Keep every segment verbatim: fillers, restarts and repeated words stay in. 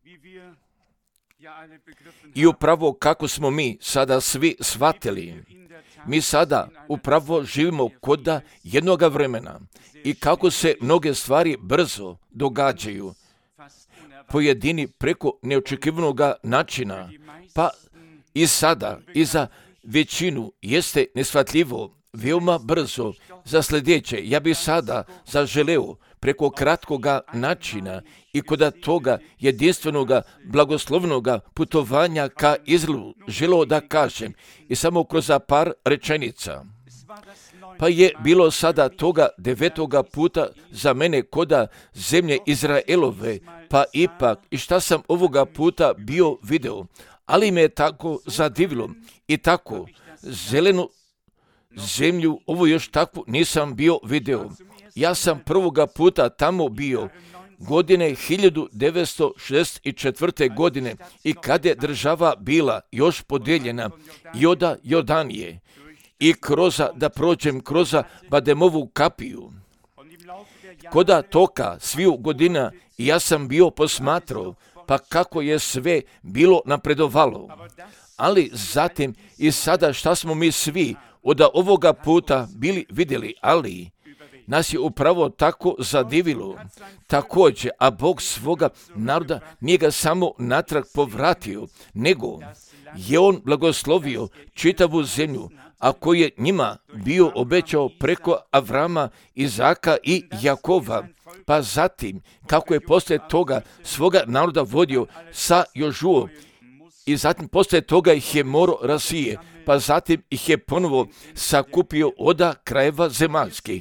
I upravo kako smo mi sada svi shvatili, mi sada upravo živimo koda jednoga vremena i kako se mnoge stvari brzo događaju, pojedini preko neočekivanog načina, pa i sada i za većinu jeste neshvatljivo veoma brzo za sljedeće. Ja bih sada zaželeo preko kratkoga načina i kod toga jedinstvenog blagoslovnog putovanja ka Izraelu želeo da kažem i samo kroz par rečenica. Pa je bilo sada toga devetoga puta za mene koda zemlje Izraelove, pa ipak i šta sam ovoga puta bio video, ali me je tako zadivilo i tako zelenu zemlju, ovo još takvu nisam bio video. Ja sam prvoga puta tamo bio godine hiljadu devetsto šezdeset četvrte. godine i kad je država bila još podijeljena i od Jordanije i kroz, da prođem kroz Bademovu kapiju. Koda toka sviju godina ja sam bio posmatrao, pa kako je sve bilo napredovalo. Ali zatim i sada šta smo mi svi od ovoga puta bili vidjeli, ali nas je upravo tako zadivilo. Također, a Bog svoga naroda nije ga samo natrag povratio, nego je on blagoslovio čitavu zemlju, a koji je njima bio obećao preko Avrama, Izaka i Jakova. Pa zatim, kako je poslije toga svoga naroda vodio sa Jožuom, i zatim poslije toga ih je morao rasije, pa zatim ih je ponovo sakupio od krajeva zemaljskih.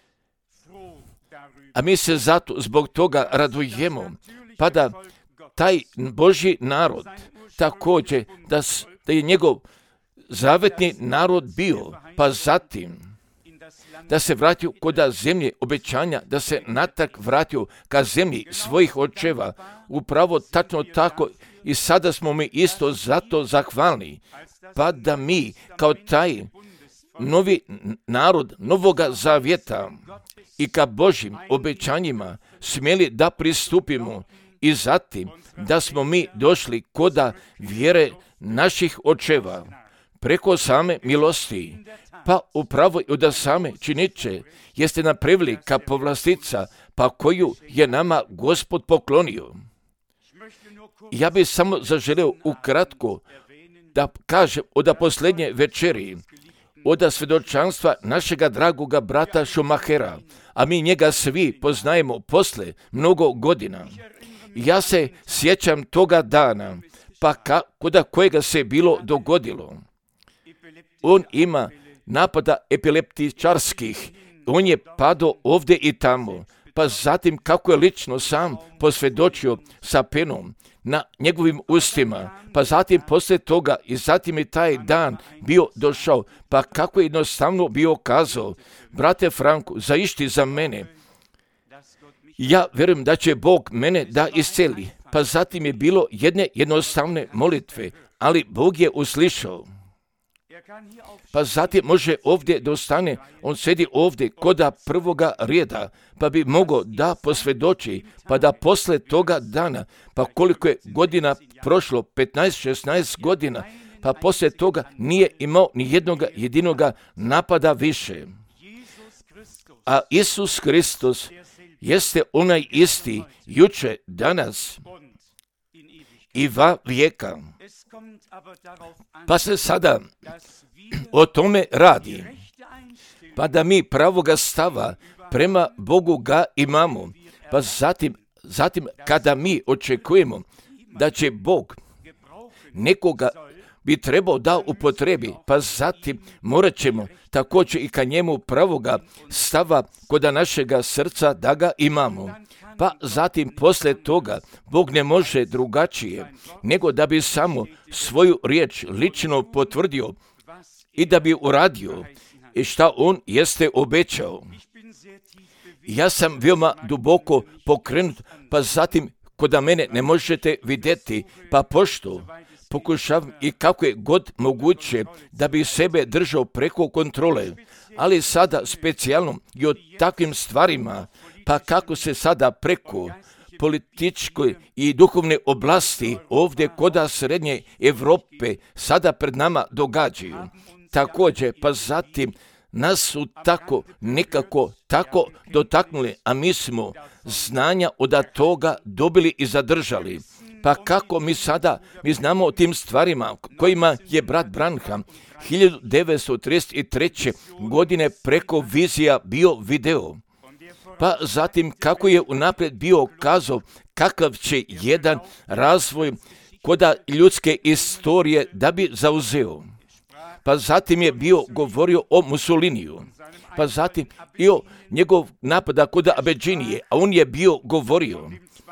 A mi se zato zbog toga radujemo, pa da taj Božji narod također, da, da je njegov zavetni narod bio, pa zatim da se vratio kod zemlje obećanja, da se natrag vratio ka zemlji svojih očeva, upravo tačno tako i sada smo mi isto zato zahvalni, pa da mi kao taj novi narod novoga zavjeta i ka Božjim obećanjima smjeli da pristupimo i zatim da smo mi došli koda vjere naših očeva preko same milosti, pa upravo od same činiče jeste napravili ka povlastica, pa koju je nama Gospod poklonio. Ja bih samo zaželeo ukratko da kažem od posljednje večeri, od svjedočanstva našega dragoga brata Schumachera, a mi njega svi poznajemo posle mnogo godina. Ja se sjećam toga dana, pa ka, koda kojega se bilo dogodilo. On ima napada epileptičarskih, on je padao ovdje i tamo, pa zatim kako je lično sam posvjedočio sa penom na njegovim ustima, pa zatim poslije toga i zatim je taj dan bio došao, pa kako je jednostavno bio kazao, brate Franku, zaišti za mene, ja vjerujem da će Bog mene da isceli, pa zatim je bilo jedne jednostavne molitve, ali Bog je uslišao. Pa zatim može ovdje da ostane, on sedi ovdje koda prvoga reda, pa bi mogao da posvjedoči, pa da posle toga dana, pa koliko je godina prošlo, petnaest šesnaest godina, pa poslije toga nije imao ni jednog jedinoga napada više. A Isus Hristos jeste onaj isti juče, danas i va vijeka. Pa se sada o tome radi, pa da mi pravoga stava prema Bogu ga imamo, pa zatim, zatim kada mi očekujemo da će Bog nekoga bi trebao da upotrebi, pa zatim morat ćemo također i ka njemu pravoga stava koda našega srca da ga imamo. Pa zatim poslije toga Bog ne može drugačije nego da bi samo svoju riječ lično potvrdio i da bi uradio i šta on jeste obećao. Ja sam veoma duboko pokrenut, pa zatim koda mene ne možete vidjeti, pa pošto pokušavam i kako je god moguće da bi sebe držao preko kontrole, ali sada specijalno i o takvim stvarima, pa kako se sada preko političkoj i duhovne oblasti ovdje koda srednje Europe sada pred nama događaju. Također, pa zatim nas su tako nekako tako dotaknuli, a mi smo znanja od toga dobili i zadržali. Pa kako mi sada, mi znamo o tim stvarima kojima je brat Branham hiljadu devetsto trideset treće. godine preko vizija bio video. Pa zatim kako je unaprijed bio kazao kakav će jedan razvoj koda ljudske istorije da bi zauzeo. Pa zatim je bio govorio o Mussoliniju. Pa zatim i o njegov napada kod Abedžinije, a on je bio govorio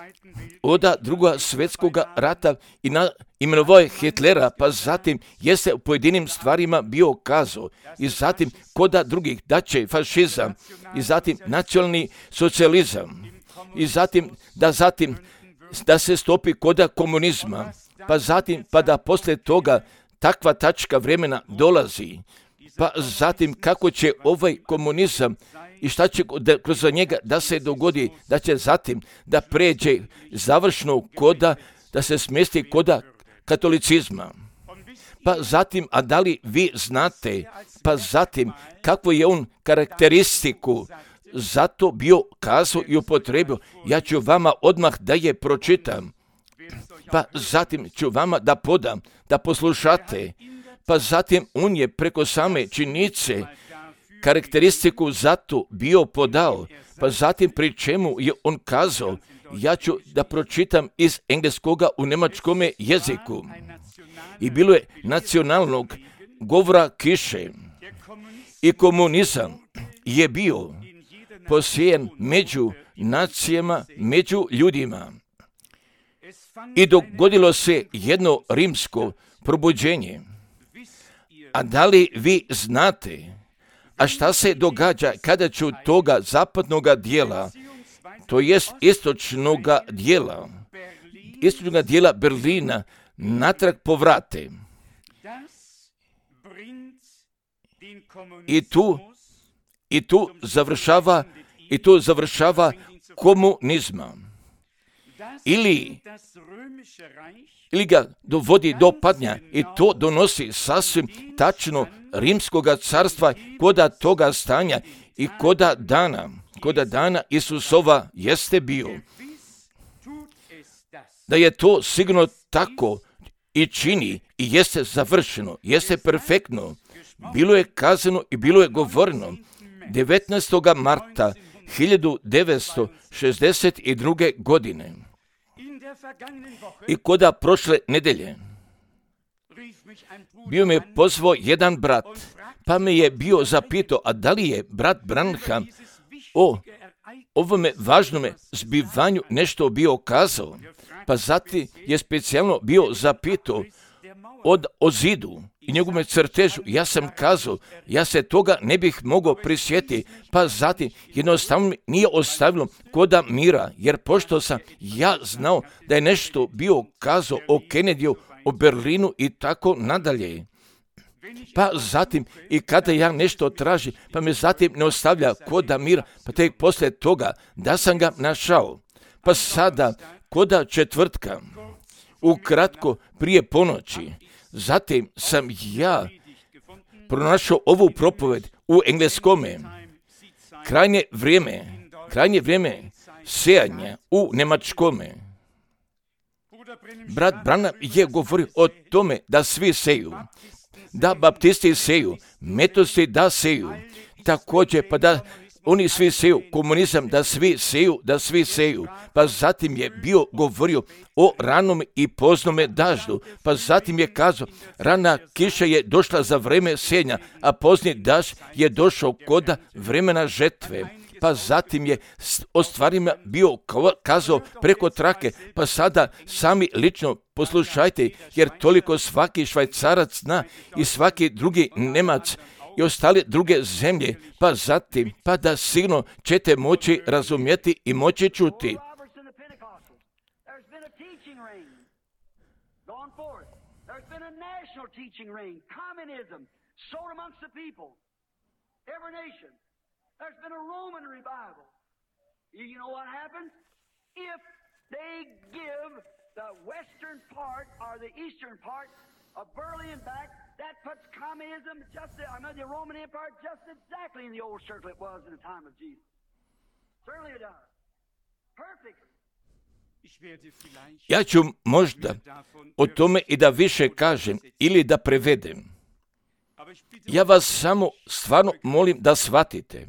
od drugog svjetskog rata i na, imenovao je Hitlera, pa zatim jeste u pojedinim stvarima bio kazao i zatim koda drugih da će fašizam i zatim nacionalni socijalizam i zatim da zatim da se stopi koda komunizma, pa zatim pa da poslije toga takva tačka vremena dolazi, pa zatim kako će ovaj komunizam i šta će da, kroz njega da se dogodi, da će zatim da pređe završno koda, da se smjesti koda katolicizma. Pa zatim, a da li vi znate, pa zatim kakvu je on karakteristiku zato bio kazao i upotrebio, ja ću vama odmah da je pročitam, pa zatim ću vama da podam, da poslušate, pa zatim on je preko same činjenice karakteristiku zato bio podao, pa zatim pri čemu je on kazao, ja ću da pročitam iz engleskoga u njemačkome jeziku. I bilo je nacionalnog govora kiše. I komunizam je bio posijen među nacijama, među ljudima. I dogodilo se jedno rimsko probuđenje. A da li vi znate, a šta se događa kada ću toga zapadnoga dijela, to jest istočnoga dijela, istočnoga dijela Berlina natrag povrate? I tu, i tu završava, i tu završava komunizma. Ili, ili ga dovodi do padnja i to donosi sasvim tačno rimskoga carstva koda toga stanja i koda dana, koda dana Isusova jeste bio. Da je to sigurno tako i čini i jeste završeno, jeste perfektno. Bilo je kazano i bilo je govoreno devetnaestog marta hiljadu devetsto šezdeset druge. godine. I koda prošle nedelje bio me pozvao jedan brat, pa me je bio zapitao, a da li je brat Branham o ovome važnome zbivanju nešto bio kazao, pa zatim je specijalno bio zapitao od, o zidu i njegovome crtežu. Ja sam kazao, ja se toga ne bih mogao prisjetiti, pa zatim jednostavno mi nije ostavilo koda mira, jer pošto sam ja znao da je nešto bio kazao o Kennedyju, o Berlinu i tako nadalje. Pa zatim i kada ja nešto tražim, pa me zatim ne ostavlja koda mira, pa tek poslije toga da sam ga našao. Pa sada koda četvrtka, ukratko prije ponoći, zatim sam ja pronašao ovu propoved u engleskome. Krajnje vrijeme, krajnje vrijeme sejanja u njemačkome. Brat Branham je govorio o tome da svi seju, da baptisti seju, metodisti da seju, također pa da oni svi seju, komunizam da svi seju, da svi seju. Pa zatim je bio govorio o ranom i poznome daždu, pa zatim je kazao, rana kiša je došla za vreme sjenja, a pozni dažd je došao koda vremena žetve. Pa zatim je o stvarima bio kazao preko trake, pa sada sami lično poslušajte, jer toliko svaki Švajcarac zna i svaki drugi Nemac i ostale druge zemlje, pa zatim, pa da sigurno ćete moći razumjeti i moći čuti. There's been a Roman revival. You know what happened? If of Berlin back, that puts communism just, I mean, the Roman Empire just exactly in the old circle it was in the time of Jesus. Certainly it does. Perfectly. Ja ću možda o tome i da više kažem ili da prevedem. Ja vas samo stvarno molim da shvatite.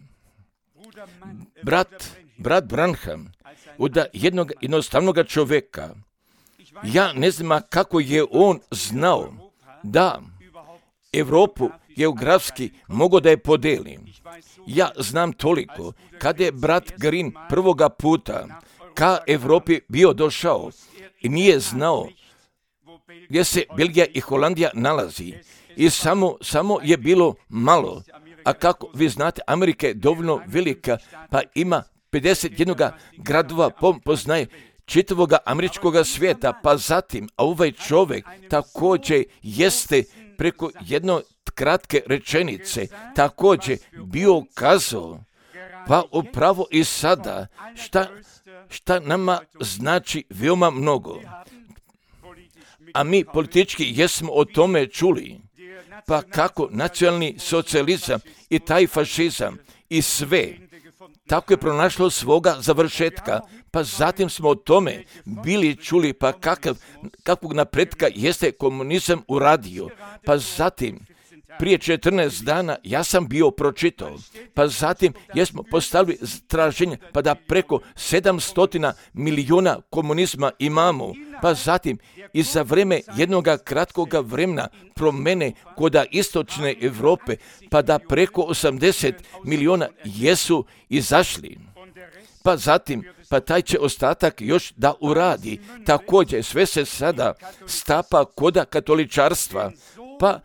Brat, brat Branham, od jednog jednostavnog čovjeka, ja ne znam kako je on znao da Europu geografski mogu da je podeli. Ja znam toliko, kada je brat Green prvoga puta ka Europi bio došao i nije znao gdje se Belgija i Holandija nalazi i samo, samo je bilo malo. A kako vi znate, Amerika je dovoljno velika, pa ima pedeset jedan gradova, poznaje čitavog američkog svijeta, pa zatim, a ovaj čovjek također jeste preko jedno kratke rečenice također bio kazao, pa upravo i sada, šta, šta nama znači veoma mnogo. A mi politički jesmo o tome čuli, pa kako nacionalni socijalizam i taj fašizam i sve, tako je pronašlo svoga završetka, pa zatim smo o tome bili čuli, pa kakav, kakvog napretka jeste komunizam uradio, pa zatim prije četrnaest dana ja sam bio pročitao, pa zatim jesmo postavili traženje, pa da preko sedamsto milijuna komunizma imamo, pa zatim i za vreme jednog kratkog vremena promene kod istočne Europe, pa da preko osamdeset milijuna jesu izašli. Pa zatim, pa taj će ostatak još da uradi. Također, sve se sada stapa koda katoličarstva, pa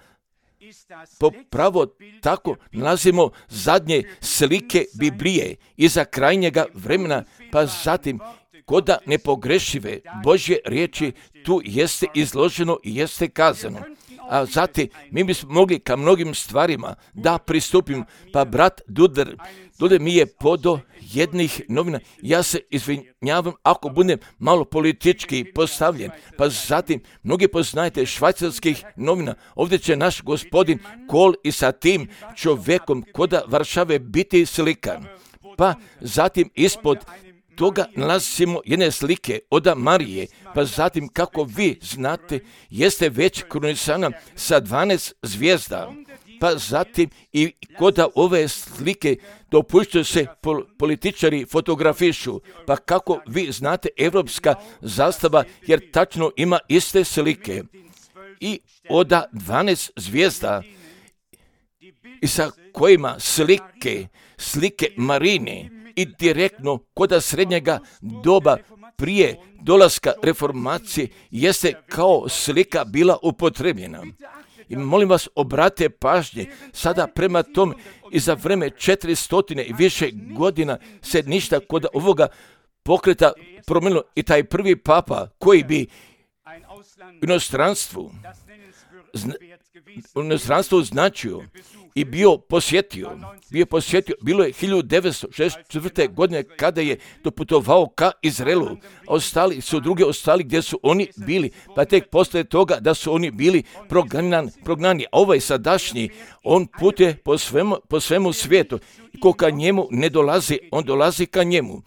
popravo tako nalazimo zadnje slike Biblije iza krajnjega vremena, pa zatim koda nepogrešive Božje riječi tu jeste izloženo i jeste kazano. A zatim mi bismo mogli ka mnogim stvarima da pristupimo, pa brat Duder, Duder mi je podo jednih novina, ja se izvinjavam ako budem malo politički postavljen, pa zatim mnogi poznajete švajcarskih novina, ovdje će naš gospodin Kohl i sa tim čovjekom koda Varšave biti slikan, pa zatim ispod toga nalazimo jedne slike od Marije, pa zatim kako vi znate jeste već krunisana sa dvanaest zvijezda, pa zatim i kod ove slike dopuštaju se pol- političari fotografišu, pa kako vi znate evropska zastava jer tačno ima iste slike i od dvanaest zvijezda i sa kojima slike, slike Marine i direktno kod srednjega doba prije dolaska reformacije jeste kao slika bila upotrebljena. I molim vas, obrate pažnje, sada prema tom i za vreme četiristo i više godina se ništa kod ovoga pokreta promijenilo i taj prvi papa koji bi u inostranstvu, zna, u inostranstvu značio i bio posjetio, bio posjetio, bilo je hiljadu devetsto šezdeset četvrte. godine kada je doputovao ka Izraelu, a ostali su drugi ostali gdje su oni bili, pa tek poslije toga da su oni bili prognan, prognani, a ovaj sadašnji, on putuje po svemu, po svemu svijetu, i ko ka njemu ne dolazi, on dolazi ka njemu.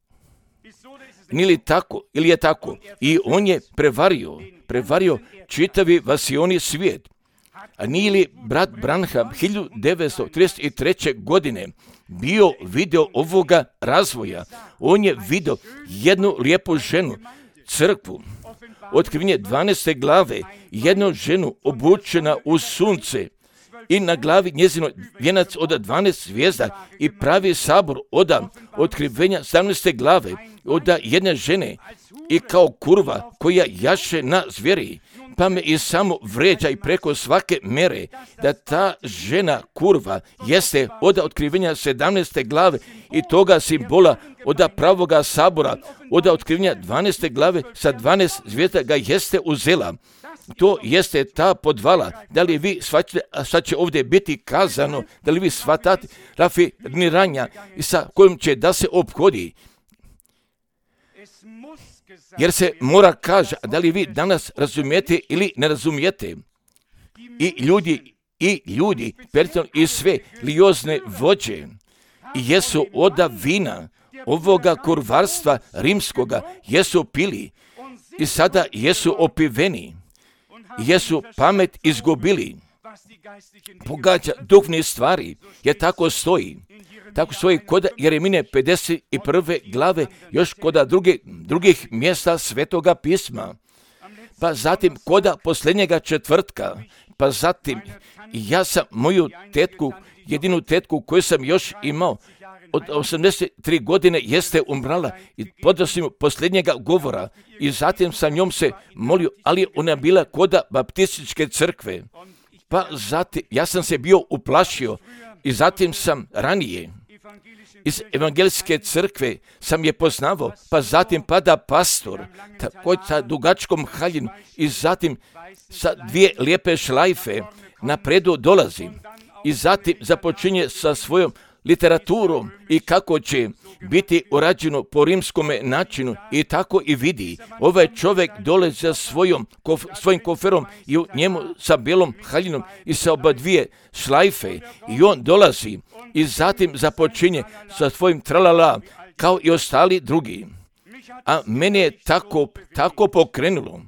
Nije li tako, ili je tako? I on je prevario, prevario čitavi vasioni svijet. A nije li brat Branham hiljadu devetsto trideset treće. godine bio video ovoga razvoja? On je video jednu lijepu ženu, crkvu, otkrivenje dvanaeste glave, jednu ženu obučena u sunce i na glavi njezino vijenac od dvanaest zvijezda i pravi sabor od otkrivenja sedamnaeste glave od jedne žene i kao kurva koja jaše na zvijeri, pa me i samo vređa i preko svake mere da ta žena kurva jeste od otkrivenja sedamnaeste glave i toga simbola od pravoga sabora, od otkrivenja dvanaeste glave sa dvanaest zvijezda ga jeste uzela. To jeste ta podvala. Da li vi shvaćate, a sad će ovdje biti kazano, da li vi shvatate rafiniranja i sa kojim će da se ophodi. jer se mora kaže, a da li vi danas razumijete ili ne razumijete? I ljudi, i ljudi, i sve liozne vođe, i jesu oda vina ovoga kurvarstva rimskoga, jesu pili i sada jesu opiveni, jesu pamet izgubili. Pogađa duhovne stvari, jer tako stoji. Tako stoji kod Jeremine pedeset prve glave, još kod druge, drugih mjesta Svetoga pisma. Pa zatim kod posljednjega četvrtka, pa zatim ja sam moju tetku, jedinu tetku koju sam još imao, od osamdeset tri godine jeste umrala i podosim posljednjega govora i zatim sa njom se molio, ali ona bila kod baptističke crkve. Pa zatim, ja sam se bio uplašio i zatim sam ranije iz evangelijske crkve sam je poznavao, pa zatim pada pastor, također sa dugačkom haljinu i zatim sa dvije lijepe šlajfe napredu dolazi i zatim započinje sa svojom literaturom i kako će biti urađeno po rimskome načinu i tako i vidi. Ovaj čovjek dolazi sa svojom, kof, svojim koferom i u njemu sa belom haljinom i sa oba dvije šlajfe i on dolazi i zatim započinje sa svojim tralala kao i ostali drugi. A mene je tako, tako pokrenulo.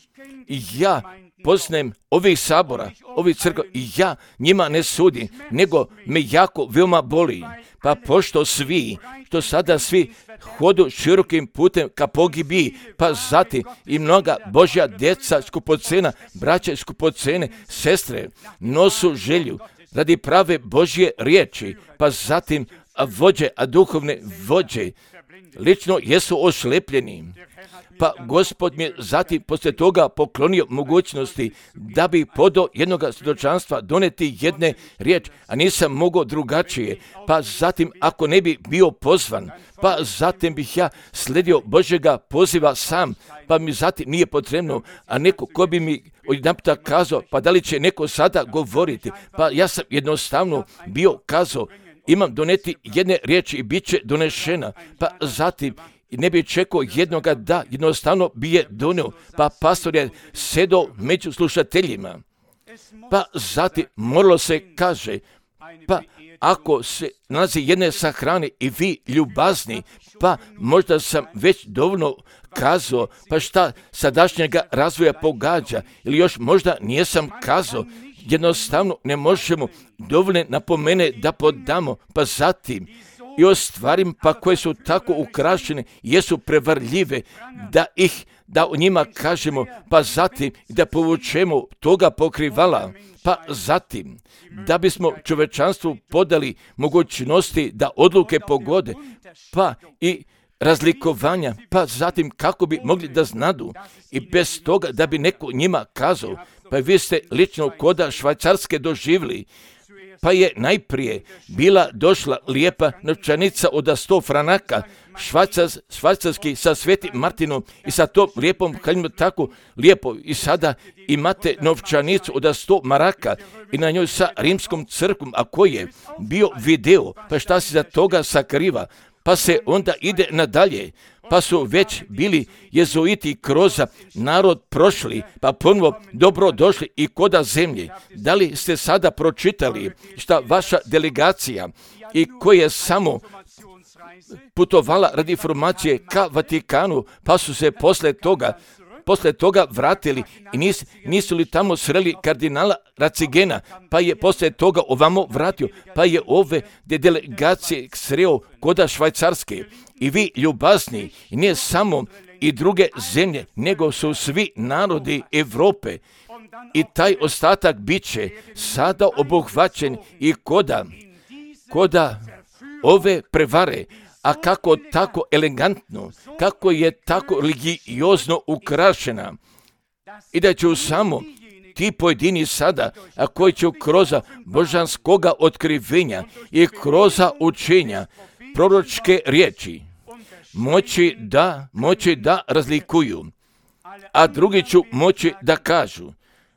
I ja poznajem ovih sabora, ovih crkva i ja njima ne sudim, nego me jako veoma boli. Pa pošto svi, što sada svi hodu širokim putem ka pogibiji, pa zatim i mnoga Božja djeca skupocena, braće skupocene, sestre, nosu želju radi prave Božje riječi, pa zatim a vođe, a duhovne vođe, lično jesu oslepljeni. Pa Gospod mi je zatim poslije toga poklonio mogućnosti da bi podao jednog svjedočanstva doneti jedne riječi, a nisam mogao drugačije. Pa zatim ako ne bi bio pozvan, pa zatim bih ja sledio Božjega poziva sam, pa mi zatim nije potrebno, a neko ko bi mi odjedanputa kazao, pa da li će neko sada govoriti, pa ja sam jednostavno bio kazao, imam doneti jedne riječi i bit će donešena, pa zatim i ne bi čekao jednoga da, jednostavno bi je donio, pa pastor je sedao među slušateljima. Pa zatim moralo se kaže, pa ako se nalazi jedne sahrane i vi ljubazni, pa možda sam već dovoljno kazao, pa šta sadašnjega razvoja pogađa, ili još možda nijesam kazao, jednostavno ne možemo dovoljne napomene da podamo, pa zatim i o stvarima pa koje su tako ukrašene, jesu prevarljive, da ih, da o njima kažemo, pa zatim da povučemo toga pokrivala, pa zatim da bismo čovečanstvu podali mogućnosti da odluke pogode, pa i razlikovanja, pa zatim kako bi mogli da znadu i bez toga da bi neko njima kazao, pa vi ste lično koda Švajcarske doživjeli, pa je najprije bila došla lijepa novčanica od sto franaka, švajcars, švajcarski sa Svetim Martinom i sa tom lijepom haljinom tako lijepo i sada imate novčanicu od sto maraka i na njoj sa rimskom crkvom, a koji je bio video, pa šta se za toga sakriva, pa se onda ide nadalje. Pa su već bili jezuiti kroz narod prošli, pa ponovo dobro došli i koda zemlje. Da li ste sada pročitali šta vaša delegacija i koja je samo putovala radi informacije ka Vatikanu, pa su se posle toga Posle toga vratili i nis, nisu li tamo sreli kardinala Racigena, pa je posle toga ovamo vratio, pa je ove delegacije sreo koda Švajcarske. I vi ljubazni, i nije samo i druge zemlje, nego su svi narodi Evrope. I taj ostatak bit će sada obuhvaćen i koda, koda ove prevare, a kako tako elegantno, kako je tako religiozno ukrašena. I da će samo ti pojedini sada, a koji će kroz božanskoga otkrivenja i kroz učenja proročke riječi moći da, moći da razlikuju, a drugi će moći da kažu.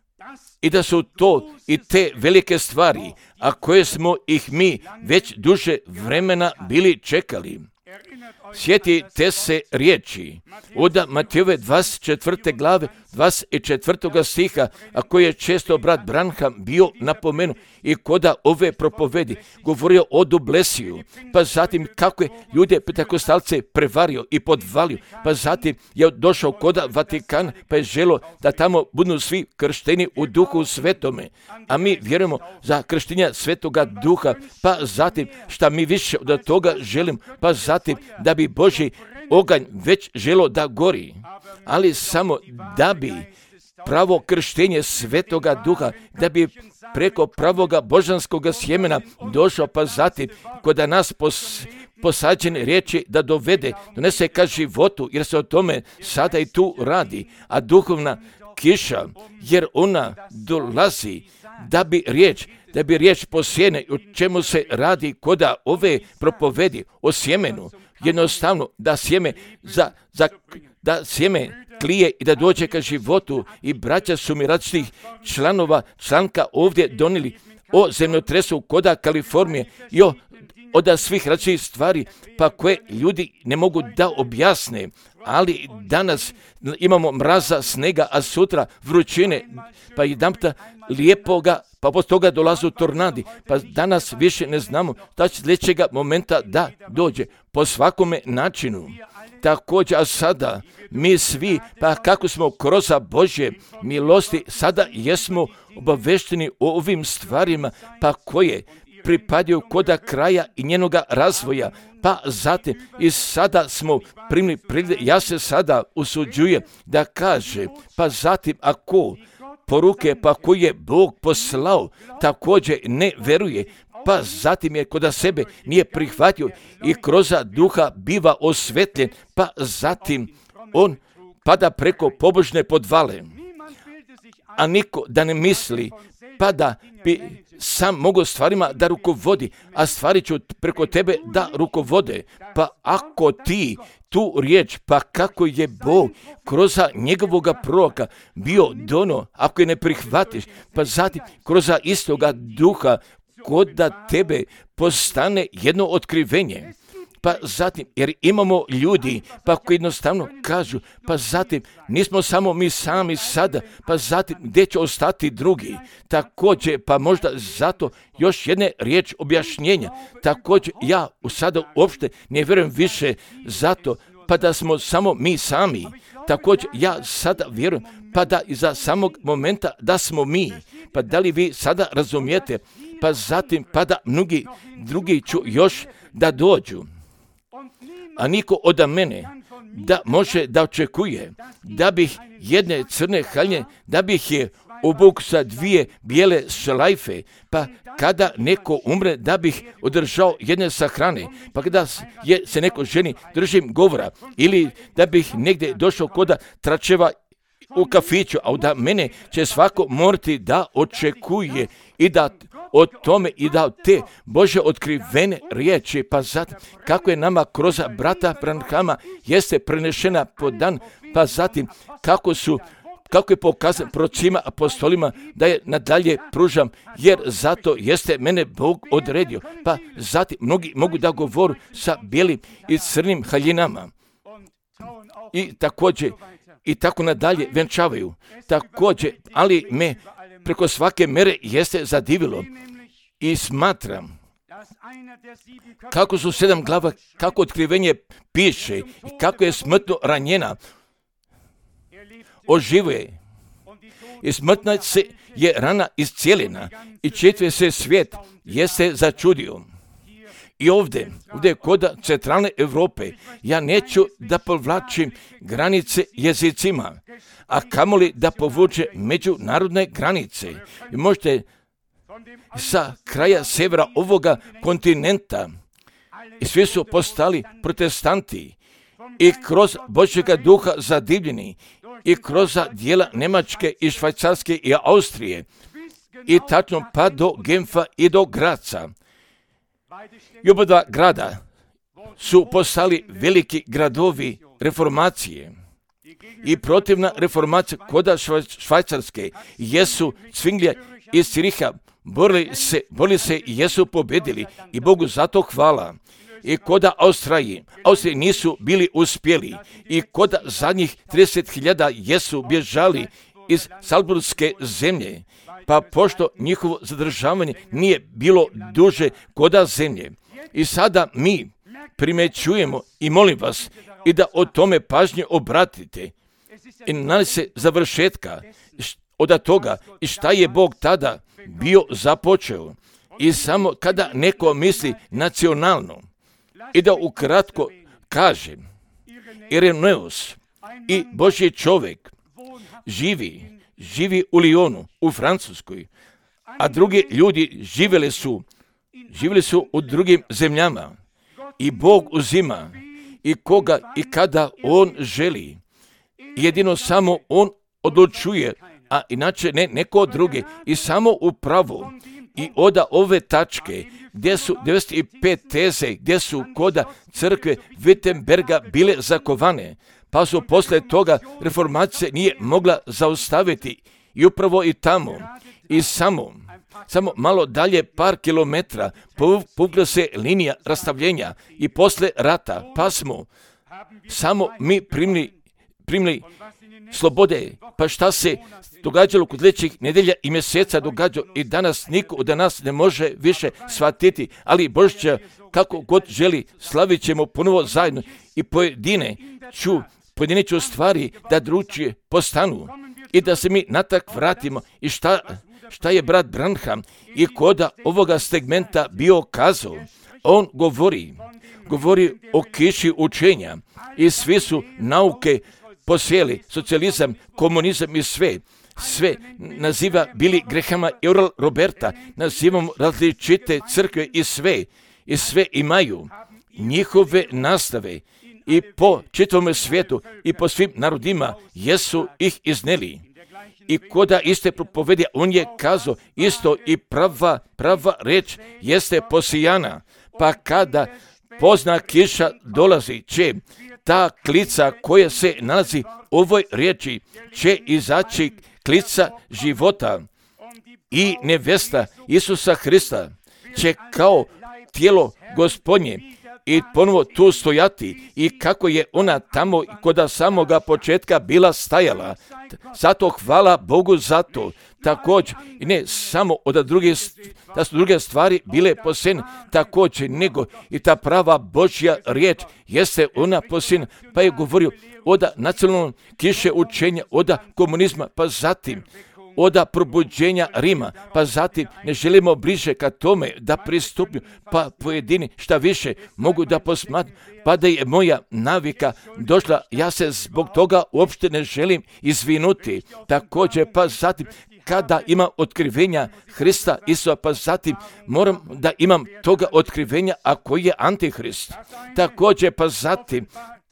I da su to i te velike stvari, a koje smo ih mi već duže vremena bili čekali. Sjetite se riječi od Matejove dvadeset četvrte glave, dvadeset četvrtog stiha, a koji je često brat Branham bio napomenu i koda ove propovedi govorio o dublesiju, pa zatim kako je ljude pentekostalce prevario i podvalio, pa zatim je došao koda Vatikana, pa je želo da tamo budu svi kršteni u Duhu Svetome, a mi vjerujemo za krštenja Svetoga Duha, pa zatim šta mi više od toga želim, pa zatim da bi Božji oganj već želo da gori, ali samo da bi pravo krštenje Svetoga Duha, da bi preko pravoga božanskog sjemena došao, pa zatim kod nas pos, posađene riječi da dovede, donese ka životu, jer se o tome sada i tu radi, a duhovna kiša, jer ona dolazi da bi riječ, da bi riječ posijene, o čemu se radi koda ove propovedi o sjemenu, jednostavno da sjeme za, za da sjeme klije i da dođe ka životu. I braća su mi različitih članova članka ovdje donijeli o zemljotresu koda Kalifornije i o od svih različitih stvari, pa koje ljudi ne mogu da objasne, ali danas imamo mraza, snega, a sutra vrućine, pa jedanputa lijepoga, pa poslije toga dolazu tornadi, pa danas više ne znamo da će sljedećega momenta da dođe po svakome načinu. Također, a sada mi svi, pa kako smo kroz Božje milosti, sada jesmo obavešteni o ovim stvarima, pa koje pripadaju koda kraja i njenoga razvoja, pa zatim i sada smo primili prilike, ja se sada usuđujem da kaže, pa zatim ako poruke pa koje je Bog poslao također ne veruje, pa zatim je kod sebe nije prihvatio i kroz duha biva osvetljen, pa zatim on pada preko pobožne podvale. A niko da ne misli, pa da bi sam mogao stvarima da rukovodi, a stvari ću preko tebe da rukovode. Pa ako ti tu riječ, pa kako je Bog kroz njegovoga proroka bio dono, ako je ne prihvatiš, pa zatim kroz istoga duha kod da tebe postane jedno otkrivenje. Pa zatim, jer imamo ljudi, pa koji jednostavno kažu, pa zatim, nismo samo mi sami sada, pa zatim, gdje će ostati drugi? Također, pa možda zato još jedne riječ objašnjenja. Također, ja u sada uopšte ne vjerujem više zato, pa da smo samo mi sami. Također, ja sada vjerujem, pa da iza samog momenta da smo mi. Pa da li vi sada razumijete? Pa zatim, pa da mnogi drugi ću još da dođu. A niko od mene da može da očekuje da bih jedne crne haljine, da bih je obuk sa dvije bijele šlajfe, pa kada neko umre da bih održao jedne sahrane, pa kada je, se neko ženi držim govora, ili da bih negdje došao koda tračeva u kafiću, a da mene će svako morati da očekuje i da o tome i da te Bože otkrivene riječi, pa zatim kako je nama kroz brata Branhama jeste prenešena po dan, pa zatim kako su kako je pokazano procima apostolima da je nadalje pružam, jer zato jeste mene Bog odredio, pa zatim mnogi mogu da govoru sa bijelim i crnim haljinama i također i tako nadalje venčavaju. Također, ali me preko svake mere jeste zadivilo i smatram kako su sedam glava, kako otkrivenje piše i kako je smrtno ranjena, oživuje i smrtna se je rana iscijeljena i čitve se svijet jeste začudio. I ovdje, ovdje kod centralne Europe, ja neću da povlačim granice jezicima, a kamoli da povuče međunarodne granice. I možete sa kraja severa ovoga kontinenta i svi su postali protestanti i kroz Božjega duha zadivljeni i kroz dijela Njemačke i Švajcarske i Austrije i tačno pa do Genfa i do Graca. I oba dva grada su postali veliki gradovi reformacije i protivna reformacija koda Švajcarske jesu Cvinglja i Ciriha borili se, borili se i jesu pobedili i Bogu zato hvala. i koda Austriji, Austriji nisu bili uspjeli i koda zadnjih trideset hiljada jesu bježali iz Salzburgske zemlje, pa pošto njihovo zadržavanje nije bilo duže koda zemlje. I sada mi primećujemo i molim vas i da o tome pažnje obratite. I nadam se završetka od toga i šta je Bog tada bio započeo. I samo kada neko misli nacionalno i da ukratko kaže, Ireneus i Božji čovjek živi, živi u Lyonu, u Francuskoj, a drugi ljudi živjeli su, živjeli su u drugim zemljama i Bog uzima i koga i kada On želi. Jedino samo On odlučuje, a inače ne neko drugi i samo upravo. I oda ove tačke, gdje su devedeset pet teze, gdje su koda crkve Wittenberga bile zakovane, pa su poslije toga reformacija nije mogla zaustaviti i upravo i tamo. I samo, samo malo dalje par kilometra povukla se linija rastavljenja i poslije rata, pa smo samo mi primili, primili slobode, pa šta se događalo kod sljedećih nedjelja i mjeseca događalo i danas niko od nas ne može više shvatiti, ali Božća kako god želi slavit ćemo ponovo zajedno i pojedine ću, pojedine ću stvari da drugčije postanu i da se mi natak vratimo i šta, šta je brat Branham i koda ovoga segmenta bio kazao. On govori, govori o kiši učenja i svi su nauke posijeli, socijalizam, komunizam i sve, sve naziva Billy Grahama i Oral Roberta, nazivamo različite crkve i sve, i sve imaju njihove nastave i po čitavom svijetu i po svim narodima jesu ih izneli. I koda iste propovedje, on je kazao isto i prava, prava reč jeste posijana, pa kada pozna kiša dolazi će, ta klica koja se nalazi u ovoj riječi će izaći klica života i nevesta Isusa Hrista će kao tijelo Gospodnje i ponovo tu stojati i kako je ona tamo koda samoga početka bila stajala. Zato hvala Bogu za to. Također, i ne samo od drugih, da su druge stvari bile posjene, također, nego i ta prava Božja riječ jeste ona posjena, pa je govorio oda nacionalnom kiše učenja, oda komunizma, pa zatim oda probuđenja Rima, pa zatim ne želimo bliže ka tome da pristupimo, pa pojedini šta više mogu da posmatru, pa da je moja navika došla, ja se zbog toga uopšte ne želim izvinuti. Također, pa zatim kada imam otkrivenja Hrista Isusa, pa zatim moram da imam toga otkrivenja, a koji je Antihrist. Također, pa zatim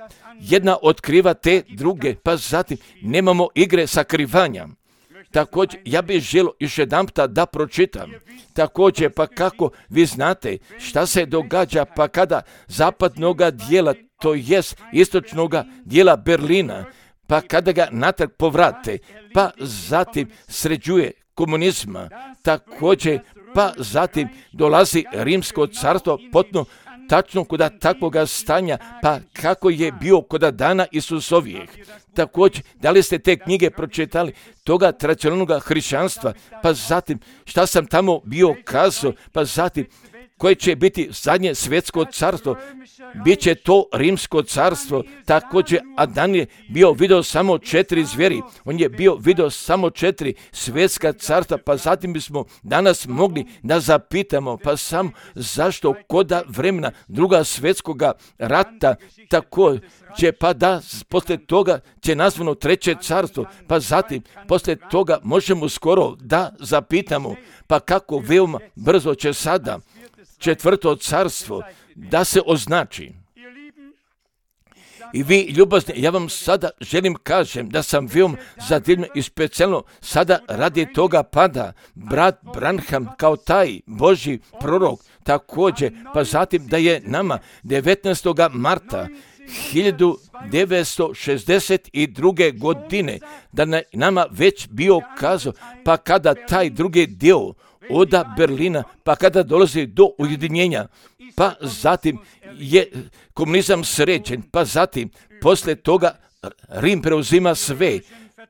jedna otkriva te druge, pa zatim nemamo igre sakrivanja. Također, ja bih želio još jedanputa da pročitam. Također, pa kako vi znate šta se događa, pa kada zapadnoga dijela, to jest istočnoga dijela Berlina, pa kada ga natrag povrate, pa zatim sređuje komunizma, također, pa zatim dolazi Rimsko carstvo potpuno tačno koda takvoga stanja, pa kako je bio koda dana Isusovijeg. Također, da li ste te knjige pročitali toga tradicionalnog hrišćanstva, pa zatim šta sam tamo bio kazao, pa zatim koje će biti zadnje svjetsko carstvo, bit će to Rimsko carstvo. Također, Adan je bio vidio samo četiri zvijeri, on je bio vidio samo četiri svjetska carstva, pa zatim bismo danas mogli da zapitamo, pa samo zašto koda vremena druga svjetskoga rata, tako će pa da poslije toga će nazvano treće carstvo, pa zatim poslije toga možemo skoro da zapitamo, pa kako veoma brzo će sada četvrto carstvo da se označi. I vi ljubazni, ja vam sada želim kažem da sam veoma zadivljen i specijalno sada radi toga pada brat Branham kao taj Božji prorok također, pa zatim da je nama devetnaestog marta hiljadu devetsto šezdeset druge godine da na nama već bio kazao, pa kada taj drugi dio oda Berlina, pa kada dolazi do ujedinjenja, pa zatim je komunizam sređen, pa zatim poslije toga Rim preuzima sve.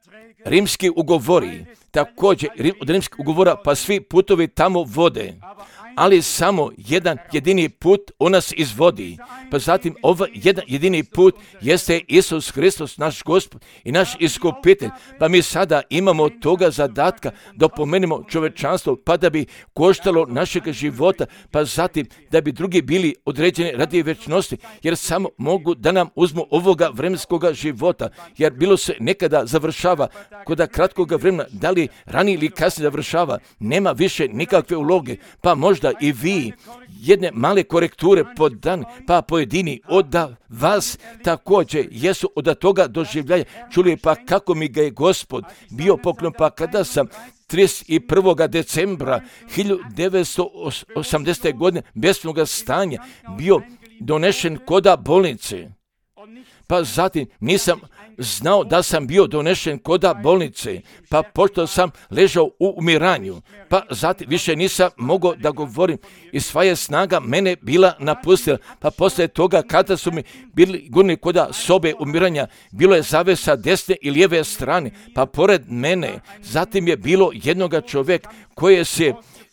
Rimski ugovori, također od rimskih ugovora pa svi putovi tamo vode, ali samo jedan jedini put on nas izvodi. Pa zatim ovaj jedan jedini put jeste Isus Hristos, naš Gospod i naš iskupitelj. Pa mi sada imamo toga zadatka da opomenemo čovečanstvo, pa da bi koštalo našeg života, pa zatim da bi drugi bili određeni radi večnosti, jer samo mogu da nam uzmu ovoga vremenskoga života, jer bilo se nekada završava, kod kratkoga vremena, da li ranije ili kasnije završava, nema više nikakve uloge, pa možda i vi jedne male korekture po dan, pa pojedini od vas također jesu od toga doživljaja čuli, pa kako mi ga je Gospod bio poklon, pa kada sam trideset prvog decembra hiljadu devetsto osamdesete. godine besnoga stanja bio donešen koda bolnice, pa zatim nisam znao da sam bio donešen koda bolnice, pa pošto sam ležao u umiranju, pa zatim više nisam mogao da govorim i sva je snaga mene bila napustila, pa poslije toga kada su mi bili gurni koda sobe umiranja, bilo je zavesa desne i lijeve strane, pa pored mene zatim je bilo jednoga čovjeka koji se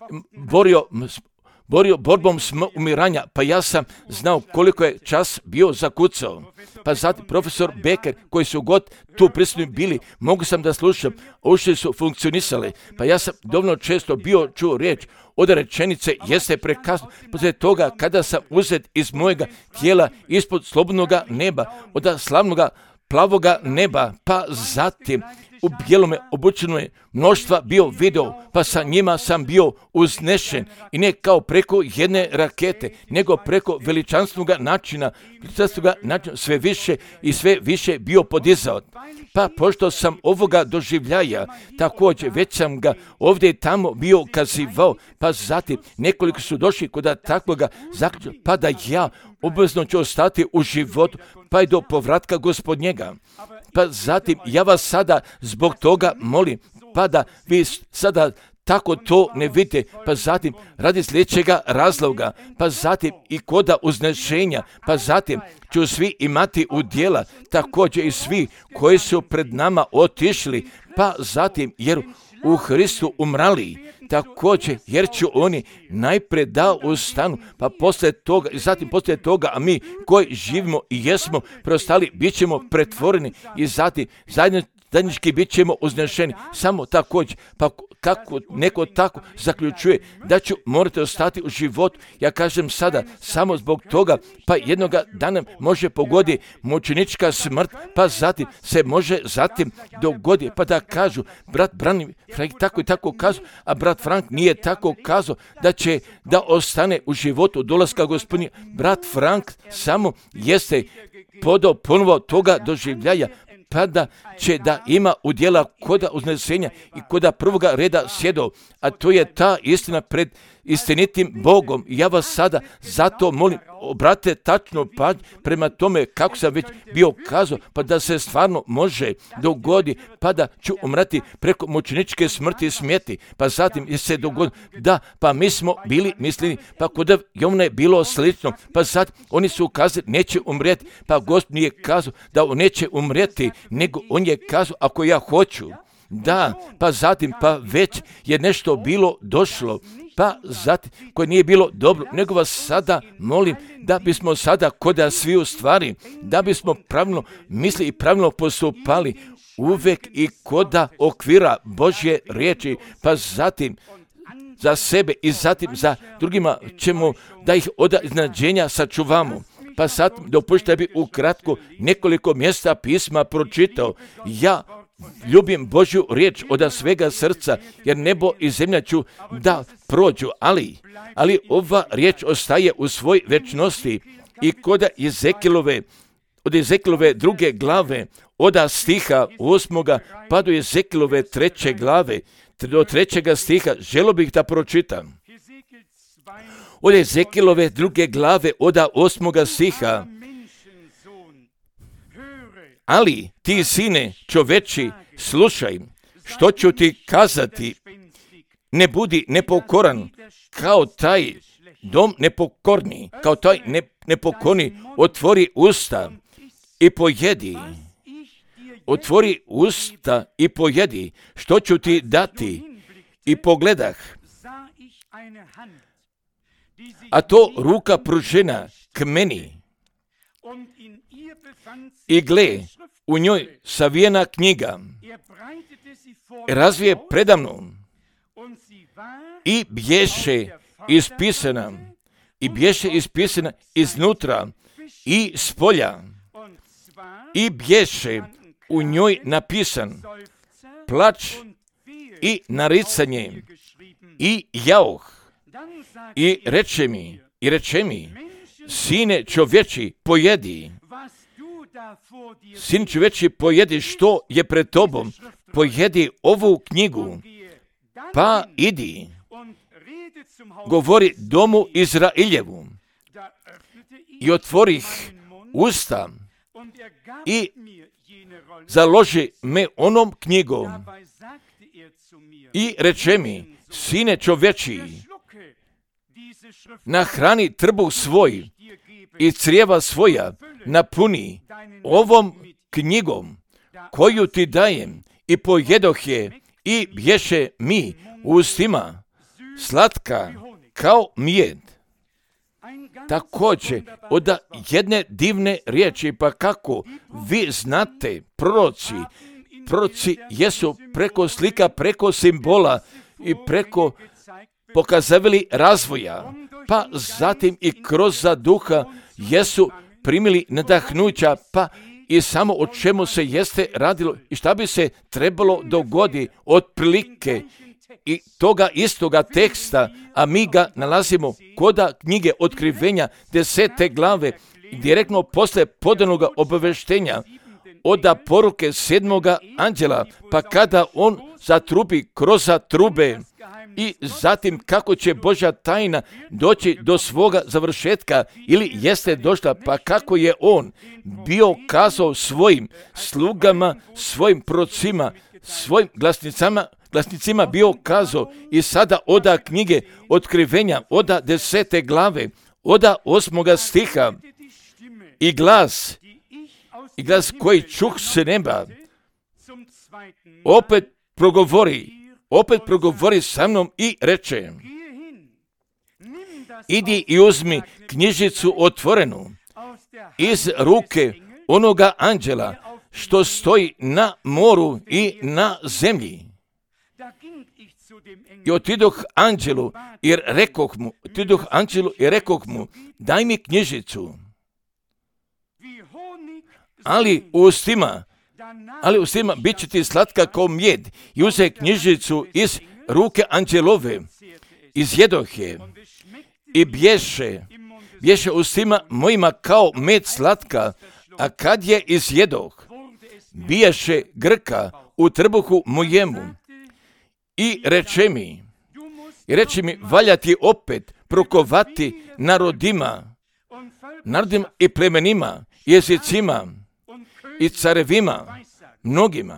borio borio borbom umiranja, pa ja sam znao koliko je čas bio zakucao. Pa zatim profesor Becker, koji su god tu prisutni bili, mogu sam da slušam, uši su funkcionisale, pa ja sam dovoljno često bio čuo riječ, od rečenice jeste prekasno, poslije toga kada sam uzet iz mojega tijela ispod slobodnoga neba, od slavnoga plavoga neba, pa zatim u bijelome obučenoj mnoštva bio video, pa sa njima sam bio uznešen i ne kao preko jedne rakete, nego preko veličanstvenog načina, veličanstvenog načina sve više i sve više bio podizao. Pa pošto sam ovoga doživljaja, također već sam ga ovdje i tamo bio kazivao, pa zatim nekoliko su došli kod takvoga zaključka, pa da ja obvezno ću ostati u životu, pa i do povratka Gospodnjega. Pa zatim ja vas sada zbog toga molim, pa da vi sada tako to ne vidite, pa zatim radi sljedećega razloga, pa zatim i koda uznešenja, pa zatim ću svi imati udjela, također i svi koji su pred nama otišli, pa zatim jer u Hristu umrali, također jer će oni najprije da ustanu, pa poslije toga i zatim poslije toga, a mi koji živimo i jesmo preostali, bit ćemo pretvoreni i zatim zajednički bit ćemo uznešeni. Samo također, pa kako neko tako zaključuje da ću morati ostati u životu, ja kažem sada samo zbog toga, pa jednoga dana može pogodi mučenička smrt, pa zatim se može zatim dogodi, pa da kažu, brat Branimir tako i tako kažu, a brat Frank nije tako kazao da će da ostane u životu dolaska Gospodnja. Brat Frank samo jeste podao ponovo toga doživljaja, pa da će da ima udjela koda uznesenja i koda prvoga reda sjedao, a to je ta istina pred istinitim Bogom. I ja vas sada zato molim, obratite tačno pažnju prema tome kako sam već bio kazao, pa da se stvarno može dogodi, pa da ću umrati preko mučeničke smrti i smjeti, pa zatim je se dogodi, da, pa mi smo bili mislili, pa kod Jovna je bilo slično, pa zatim oni su kazali neće umrijeti, pa Gospod nije kazao da on neće umrijeti, nego on je kazao ako ja hoću. Da, pa zatim, pa već je nešto bilo došlo, pa zatim koje nije bilo dobro, nego vas sada molim da bismo sada koda svi u stvari, da bismo pravilno misli i pravilno postupali uvek i koda okvira Božje riječi, pa zatim za sebe i zatim za drugima ćemo da ih od iznenađenja sačuvamo. Pa sad dopušte bi ukratko nekoliko mjesta pisma pročitao. Ja ljubim Božju riječ od svega srca, jer nebo i zemlja ću da prođu, ali, ali ova riječ ostaje u svoj večnosti. I kod Ezekilove, od Ezekilove druge glave, od stiha osmoga pa do Ezekilove treće glave, do trećega stiha, želo bih da pročitam. Od Ezekilove druge glave, od osmoga stiha, ali ti sine čoveči, slušaj, što ću ti kazati, ne budi nepokoran kao taj dom nepokorni, kao taj ne, nepokorni, otvori usta i pojedi. Otvori usta i pojedi, što ću ti dati. I pogledah, a to ruka pružena k meni. I gle, u njoj savijena knjiga, razvije predamnom i bješe ispisana, i bješe ispisana iznutra i spolja, i bješe u njoj napisan plač i naricanje i jauh. I reče mi, i reče mi, sine čovječi, pojedi. Sin čovječi, pojedi što je pred tobom, pojedi ovu knjigu, pa idi, govori domu Izraeljevu. I otvorih usta i založi me onom knjigom. I reče mi, sine čovječi, nahrani trbuh svoj i crijeva svoja napuni ovom knjigom koju ti dajem, i pojedoh je i bješe mi u ustima slatka kao mijed. Također od jedne divne riječi, pa kako vi znate, proroci, proroci jesu preko slika, preko simbola i preko pokazavili razvoja, pa zatim i kroz duha jesu primili nadahnuća, pa i samo o čemu se jeste radilo i šta bi se trebalo dogodi otprilike i toga istoga teksta, a mi ga nalazimo koda knjige Otkrivenja desete glave, direktno posle podanoga obaveštenja oda poruke sedmoga anđela, pa kada on zatrubi kroz trube i zatim kako će Božja tajna doći do svoga završetka ili jeste došla, pa kako je on bio kazao svojim slugama, svojim procima, svojim glasnicama, glasnicima bio kazao i sada oda knjige Otkrivenja, oda desete glave, oda osmoga stiha i glas, i glas koji čuh se neba, opet progovori, opet progovori sa mnom i reče, idi i uzmi knjižicu otvorenu iz ruke onoga anđela što stoji na moru i na zemlji. I otidoh anđelu i rekoh mu, otidoh anđelu i rekoh mu, daj mi knjižicu. Ali u ustima, ali u ustima bit će ti slatka kao mjed. I uze knjižicu iz ruke anđelove, izjedoh je i bješe, bješe ustima mojima kao med slatka, a kad je izjedoh, bijaše grka u trbuhu mojemu. I reče mi, i reče mi, valja ti opet prokovati narodima, narodima i plemenima, jezicima i carevima, mnogima.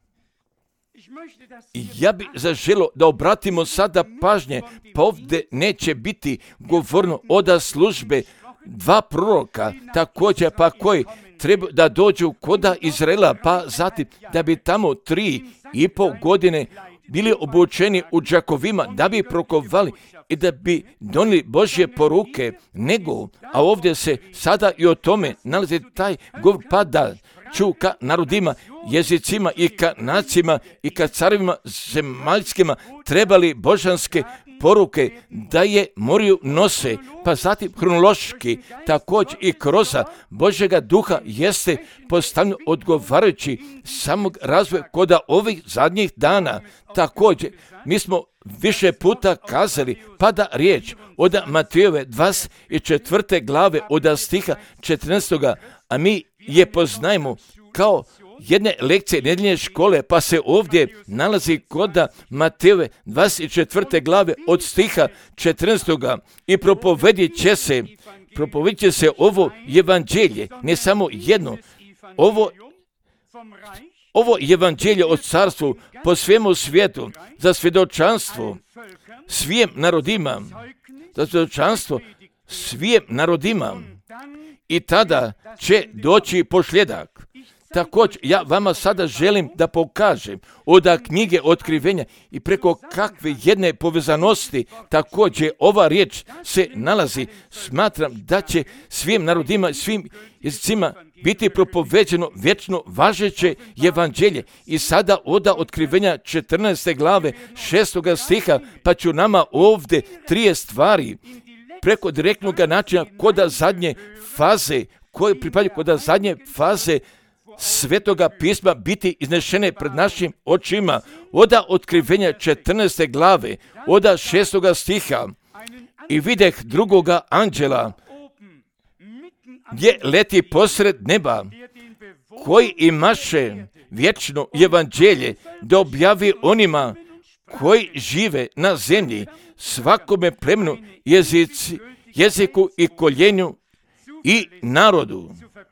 I ja bih zaželio da obratimo sada pažnje, pa ovdje neće biti govorno oda službe dva proroka, također pa koji treba da dođu koda Izraela, pa zatim da bi tamo tri i pol godine bili obučeni u džakovima, da bi prokovali i da bi donijeli Božje poruke, nego, a ovdje se sada i o tome nalazi taj govor, pa da ču ka narodima, jezicima i ka nacima i ka carevima zemaljskima trebali božanske poruke da je moraju nose, pa zatim hronološki također i kroz Božjega duha jeste postavljeno odgovarajući samog razvoja koda ovih zadnjih dana. Također mi smo više puta kazali, pada riječ od Matejove dvadeset četvrte glave od stiha četrnaestoga, a mi je poznajemo kao jedne lekcije nedeljne škole, pa se ovdje nalazi kod Matejove dvadeset četvrte glave od stiha četrnaestoga i propovedit će se, propovedit će se ovo evanđelje, ne samo jedno, ovo ovo evanđelje o carstvu po svemu svijetu za svjedočanstvo svijem narodima, za svjedočanstvo svijem narodima i tada će doći posljedak. Također, ja vama sada želim da pokažem od knjige Otkrivenja i preko kakve jedne povezanosti također ova riječ se nalazi. Smatram da će svim narodima, svim jezicima biti propoveđeno vječno važeće evanđelje. I sada od Otkrivenja četrnaeste glave šestoga stiha, pa ću nama ovdje trije stvari preko direktnog načina kod zadnje faze, koje pripadaju kod zadnje faze Svetoga pisma biti iznešene pred našim očima. Oda Otkrivenja četrnaeste glave, oda šestoga stiha. I videh drugoga anđela, gdje leti posred neba, koji imaše vječno evanđelje da objavi onima koji žive na zemlji, svakome plemenu, jezici, jeziku i koljenju i narodu.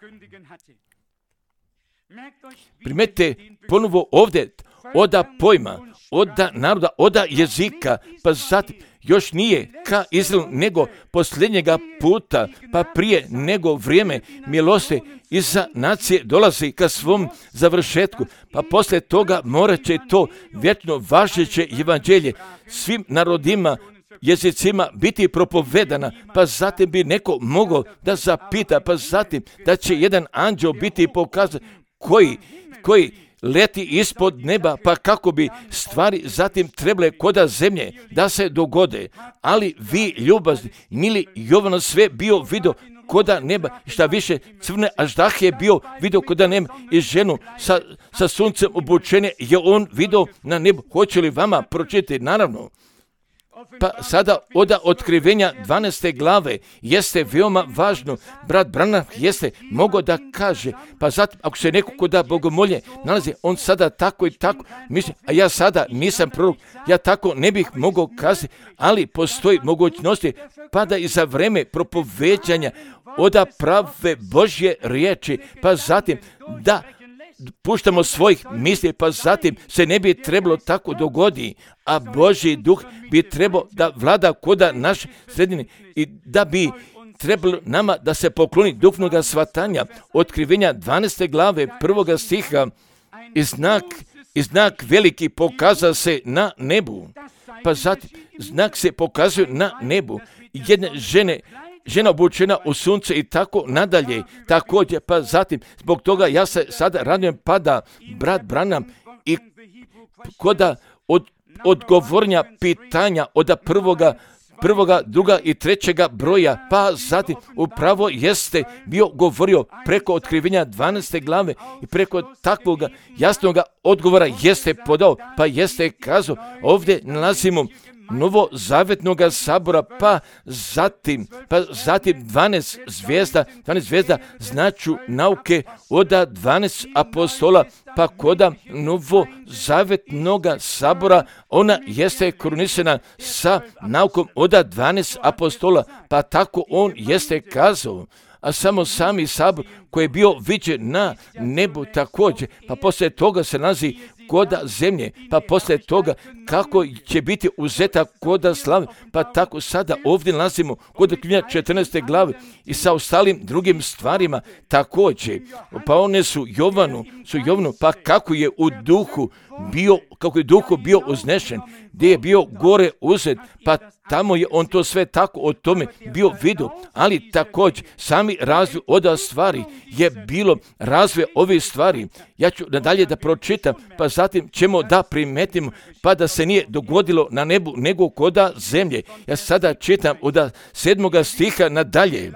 Primetite ponovo ovdje oda pojma, oda naroda, oda jezika, pa zatim još nije ka Izrael nego posljednjega puta, pa prije nego vrijeme milosti iza nacije dolazi ka svom završetku, pa poslije toga morat će to vječno važeće evanđelje svim narodima, jezicima biti propovedana, pa zatim bi neko mogao da zapita, pa zatim da će jedan anđeo biti pokazan koji, koji leti ispod neba, pa kako bi stvari zatim trebale koda zemlje da se dogode. Ali vi, ljubazni, mili, Jovan sve bio vidio koda neba, šta više crne aždahe je bio vidio koda neba i ženu sa, sa suncem obučene je on vidio na nebu. Hoće li vama pročitati? Naravno. Pa sada oda Otkrivenja dvanaeste glave jeste veoma važno. Brat Branham jeste mogao da kaže, pa zatim ako se neko koda bogomolje nalazi, on sada tako i tako misli, a ja sada nisam prorok, ja tako ne bih mogao kazati, ali postoji mogućnosti pa da i za vreme propoveđanja oda prave Božje riječi, pa zatim da puštamo svojih misli, pa zatim se ne bi trebalo tako dogodi, a Božji duh bi trebao da vlada koda naše sredine i da bi trebalo nama da se pokloni duhovnoga svatanja. Otkrivenja dvanaeste glave prvoga stiha i znak, i znak veliki pokaza se na nebu, pa zatim znak se pokazuje na nebu jedne žene, žena obučena u sunce i tako nadalje, također, pa zatim, zbog toga ja se sada radujem pada brat Branham i koda od odgovornja pitanja od prvoga, prvoga, druga i trećega broja, pa zatim upravo jeste bio govorio preko Otkrivenja dvanaeste glave i preko takvoga jasnoga odgovora jeste podao, pa jeste kazao, ovdje nalazimo novo zavetnoga sabora, pa zatim, pa zatim dvanaest zvijezda, dvanaest zvijezda značu nauke oda dvanaest apostola, pa koda novo zavetnoga sabora, ona jeste krunisana sa naukom oda dvanaest apostola, pa tako on jeste kazao. A samo sami sabor koji je bio viđen na nebu također, pa poslije toga se nalazi koda zemlje, pa poslije toga kako će biti uzeta koda slave, pa tako sada ovdje nalazimo kod Otkrivenja četrnaeste glave i sa ostalim drugim stvarima također, pa one su Jovanu, su Jovanu, pa kako je u duhu bio, kako je duhu bio uznešen, gdje je bio gore uzet, pa tamo je on to sve tako o tome bio vidio, ali također sami razvoj od stvari je bilo razvoj ovih stvari. Ja ću nadalje da pročitam, pa zatim ćemo da primetimo, pa da se nije dogodilo na nebu nego koda zemlje. Ja sada čitam od sedmoga stiha nadalje.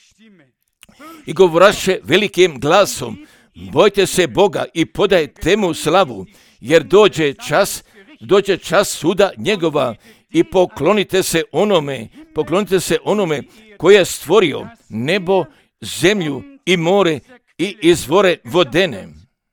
I govoraše velikim glasom, bojte se Boga i podajte mu slavu, jer dođe čas, dođe čas suda njegova i poklonite se onome, poklonite se onome koji je stvorio nebo, zemlju i more i izvore vodene.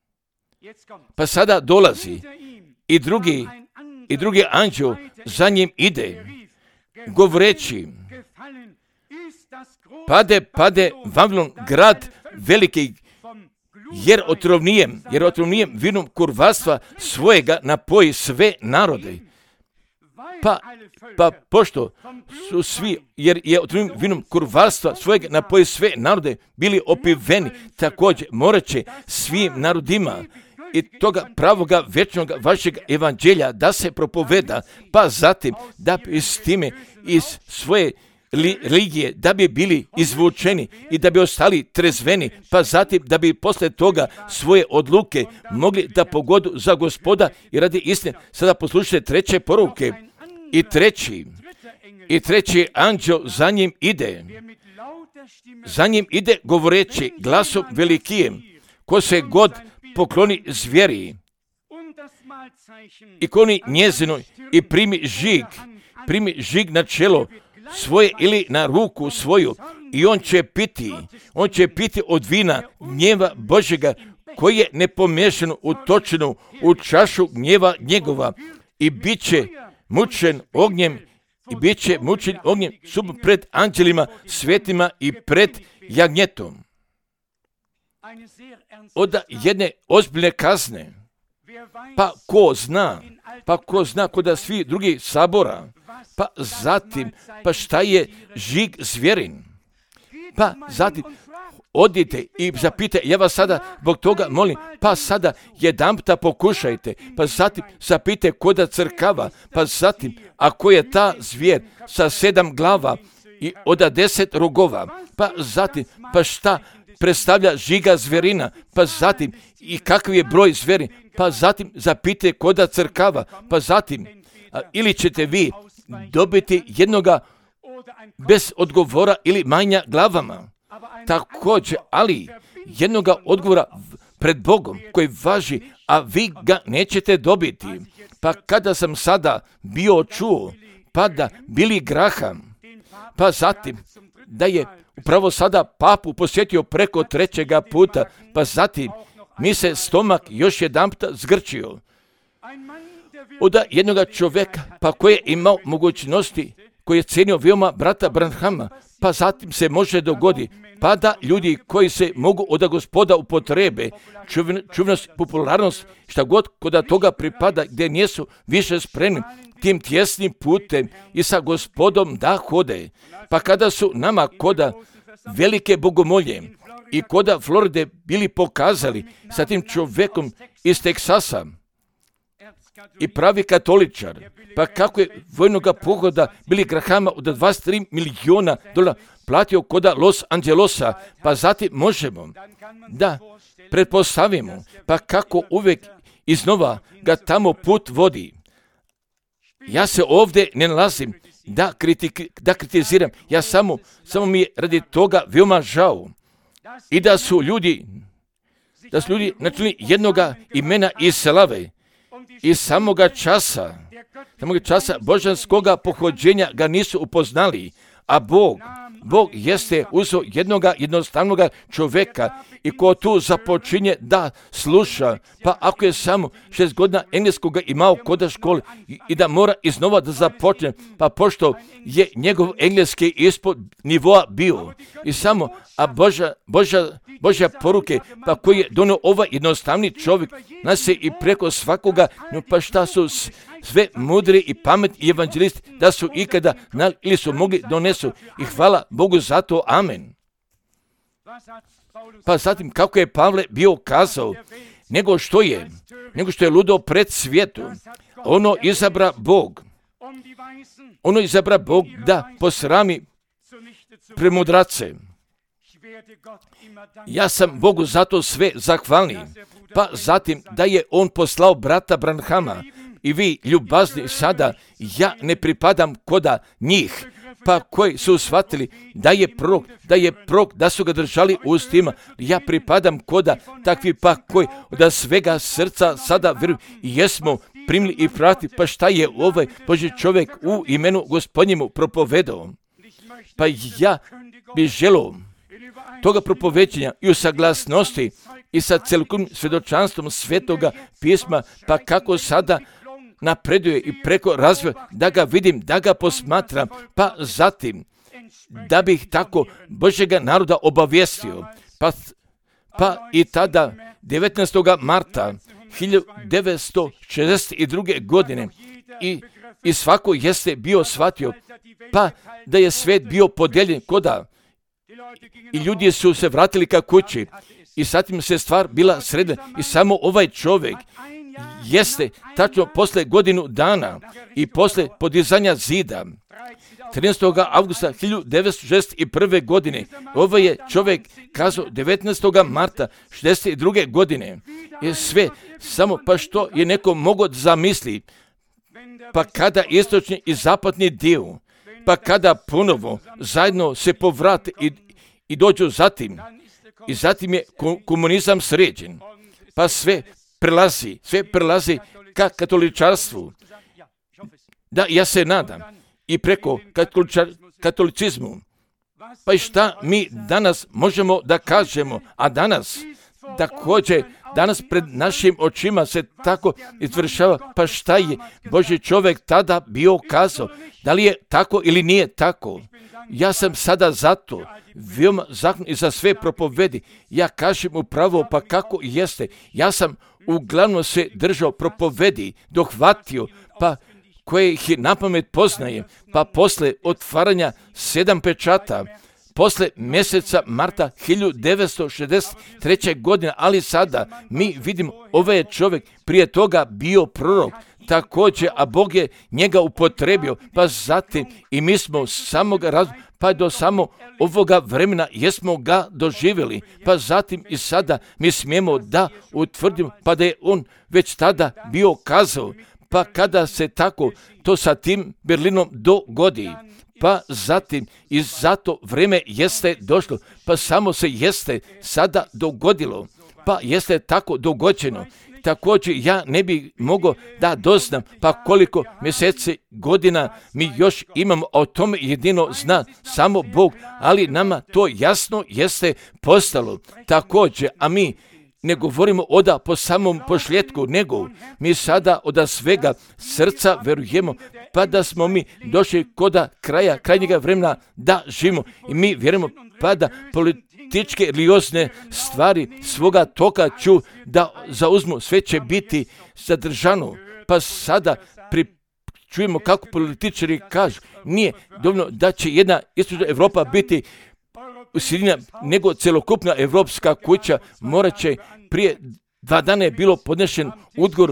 Pa sada dolazi i drugi, i drugi anđeo za njim ide, govoreći, pade, pade Vavilon, grad veliki, jer otrovnijem, jer otrovnijem vinom kurvarstva svojega napoji sve narode. Pa, pa pošto su svi, jer je otrovnim vinom kurvarstva svojega napoji sve narode bili opiveni, također morat će svim narodima i toga pravoga večnog vašeg evanđelja da se propoveda, pa zatim da bi s time iz svoje religije da bi bili izvučeni i da bi ostali trezveni, pa zatim da bi posle toga svoje odluke mogli da pogodu za Gospoda i radi istine. Sada poslušajte treće poruke. I treći, i treći anđeo za njim ide. Za njim ide govoreći glasom velikijem, ko se god pokloni zvijeri i kloni njezinoj i primi žig, primi žig na čelo svoje ili na ruku svoju i on će piti, on će piti od vina gnjeva Božjega koji je nepomiješano utočeno u čašu gnjeva njegova i bit će mučen ognjem i bit će mučen ognjem sub pred anđelima svetima i pred jagnjetom. Od jedne ozbiljne kazne. Pa ko zna, pa ko zna kod da svi drugi sabora, pa zatim, pa šta je žig zvjerin? Pa zatim, odite i zapite, ja vas sada zbog toga molim, pa sada jedanputa pokušajte, pa zatim zapite koda crkava, pa zatim, ako je ta zvijer sa sedam glava i od deset rogova, pa zatim, pa šta predstavlja žiga zverina, pa zatim, i kakav je broj zveri, pa zatim zapite koda crkava, pa zatim, a, ili ćete vi dobiti jednoga bez odgovora ili manja glavama. Također, ali jednoga odgovora pred Bogom koji važi, a vi ga nećete dobiti. Pa kada sam sada bio čuo, pa da Billy Graham, pa zatim da je upravo sada papu posjetio preko trećega puta, pa zatim mi se stomak još jedanputa zgrčio. Od jednoga čovjeka, pa koji je imao mogućnosti, koji je cijenio veoma brata Branhama, pa zatim se može dogoditi, pa da ljudi koji se mogu od Gospoda upotrebe, čuvnost, popularnost, šta god kod toga pripada, gdje nisu više spremni tim tjesnim putem i sa Gospodom da hode. Pa kada su nama koda velike bogomolje i koda Floride bili pokazali sa tim čovjekom iz Teksasa, i pravi katoličar, pa kako je vojnoga pohoda Billy Grahama od dvadeset tri milijuna dolara platio koda Los Angelosa, pa zatim možemo da pretpostavimo, pa kako uvijek iznova ga tamo put vodi. Ja se ovdje ne nalazim da, kritik, da kritiziram, ja samo, samo mi je radi toga veoma žao i da su ljudi, da su ljudi načeli jednoga imena iz slave, iz samoga časa, samoga časa božanskoga pohođenja ga nisu upoznali, a Bog, Bog jeste uzeo jednoga jednostavnoga čovjeka i ko tu započinje da sluša, pa ako je samo šest godina engleskoga imao koda škole i, i da mora iznova da započne, pa pošto je njegov engleski ispod nivoa bio i samo, a Božja, Božja, Božja poruke, pa koji je donio ovaj jednostavni čovjek, nas je i preko svakoga, no pa šta su sve mudri i pametni evanđelisti da su ikada na, ili su mogli donesu i hvala Bogu za to, amen. Pa zatim kako je Pavle bio kazao, nego što je, nego što je ludo pred svijetu, ono izabra Bog, ono izabra Bog da posrami premudrace. Ja sam Bogu zato sve zahvalni, pa zatim da je on poslao brata Branhama i vi ljubazni sada, ja ne pripadam koda njih, pa koji su shvatili da je prorok, da je prorok, da su ga držali u ustima, ja pripadam koda takvi pa koji da svega srca sada vjeruju i jesmo primili i prati, pa šta je ovaj Božji čovjek u imenu Gospodnjemu propovedao. Pa ja bih želio toga propoveđenja i u saglasnosti i sa celokupnim svjedočanstvom Svetoga pisma, pa kako sada napreduje i preko razvoja, da ga vidim, da ga posmatram, pa zatim da bih tako Božjega naroda obavijestio. Pa, Pa i tada, devetnaestog marta hiljadu devetsto šezdeset druge. godine, i, i svako jeste bio shvatio, pa da je svet bio podijeljen koda, i ljudi su se vratili ka kući, i zatim se stvar bila sredena, i samo ovaj čovjek jeste tačno posle godinu dana i posle podizanja zida, trinaestog avgusta hiljadu devetsto šezdeset prve. godine, ovaj je čovjek kazao devetnaestog marta šezdeset druge. godine, je sve samo pa što je neko mogao zamisli, pa kada istočni i zapadni dio, pa kada ponovo zajedno se povrate i, i dođu zatim, i zatim je komunizam sređen, pa sve prelazi, sve prelazi ka katoličarstvu. Da, ja se nadam, i preko katoličar, katolicizmu. Pa i šta mi danas možemo da kažemo, a danas također, danas pred našim očima se tako izvršava, pa šta je Božji čovjek tada bio kazao, da li je tako ili nije tako. Ja sam sada zato, veoma zakon i za sve propovedi, ja kažem upravo pa kako jeste, ja sam uglavnom se držao propovedi, dohvatio, pa koje ih napamet poznajem, pa posle otvaranja sedam pečata, posle mjeseca marta hiljadu devetsto šezdeset treće. godine, ali sada mi vidimo, ovaj je čovjek prije toga bio prorok, također, a Bog je njega upotrebio, pa zatim i mi smo samog razuma, pa do samo ovoga vremena jesmo ga doživjeli, pa zatim i sada mi smijemo da utvrdimo, pa da je on već tada bio kazao, pa kada se tako to sa tim Berlinom dogodi, pa zatim i zato vreme jeste došlo, pa samo se jeste sada dogodilo, pa jeste tako dogođeno. Također ja ne bih mogao da doznam pa koliko mjeseci, godina mi još imamo, o tome jedino zna samo Bog, ali nama to jasno jeste postalo. Također, a mi ne govorimo oda po samom pošljetku, nego mi sada oda svega srca verujemo, pa da smo mi došli koda kraja, krajnjega vremena da živimo, i mi vjerujemo pa da političke religiozne stvari svoga toka ću da zauzmu, sve će biti zadržano, pa sada pri čujemo kako političari kažu, nije dovoljno da će jedna istočna Evropa biti sredina, nego celokupna evropska kuća morat će, prije dva dana je bilo podnešen udgovor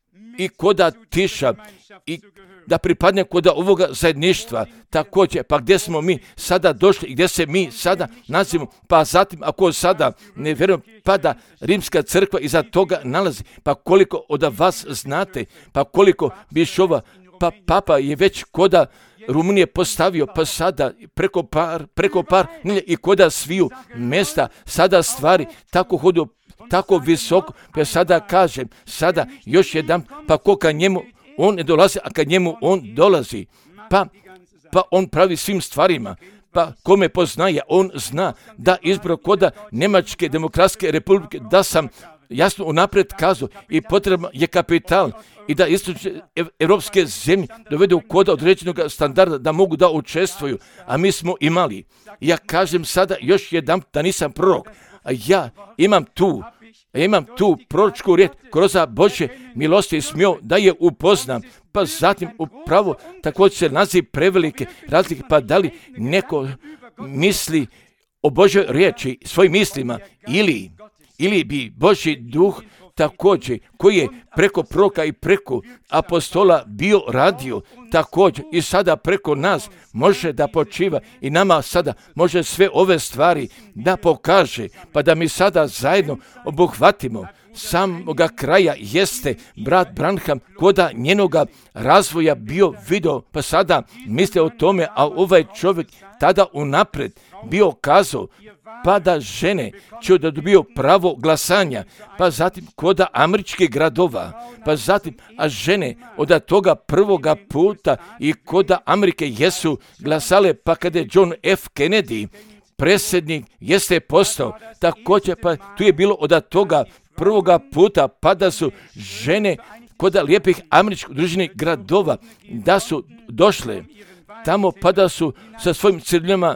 i koda tiša i da pripadne koda ovoga zajedništva, također, pa gdje smo mi sada došli i gdje se mi sada nazivamo, pa zatim ako sada ne vjerujem, pa da Rimska crkva iza toga nalazi, pa koliko od vas znate, pa koliko bišova, pa papa je već koda Rumunije postavio, pa sada preko par, preko par i koda sviju mjesta, sada stvari tako hodu, tako visoko, pa sada kažem, sada još jedan, pa ko ka njemu on ne dolazi, a kad njemu on dolazi, pa, pa on pravi svim stvarima, pa kome poznaje, on zna da izbro koda Njemačke demokratske republike, da sam jasno unaprijed kazao i potrebno je kapital i da istočne evropske zemlje dovedu koda određenog standarda da mogu da učestvuju, a mi smo imali. Ja kažem sada još jedan da nisam prorok, a ja imam tu, ja imam tu proročku riječ kroz Božje milosti smio da je upoznam, pa zatim upravo također se naziv prevelike razlike, pa da li neko misli o Božjoj riječi svojim mislima ili ili bi Božji duh također, koji je preko proroka i preko apostola bio radio, također i sada preko nas može da počiva i nama sada može sve ove stvari da pokaže, pa da mi sada zajedno obuhvatimo samoga kraja jeste brat Branham koda njenoga razvoja bio video, pa sada misle o tome, a ovaj čovjek tada unapred bio kazao, pa da žene će da dobiju pravo glasanja, pa zatim koda američkih gradova, pa zatim, a žene od toga prvoga puta i koda Amerike jesu glasale, pa kada je John F. Kennedy, predsjednik, jeste postao, također, pa tu je bilo od toga prvoga puta, pa da su žene koda lijepih američkih druženih gradova, da su došle tamo, pa da su sa svojim crljama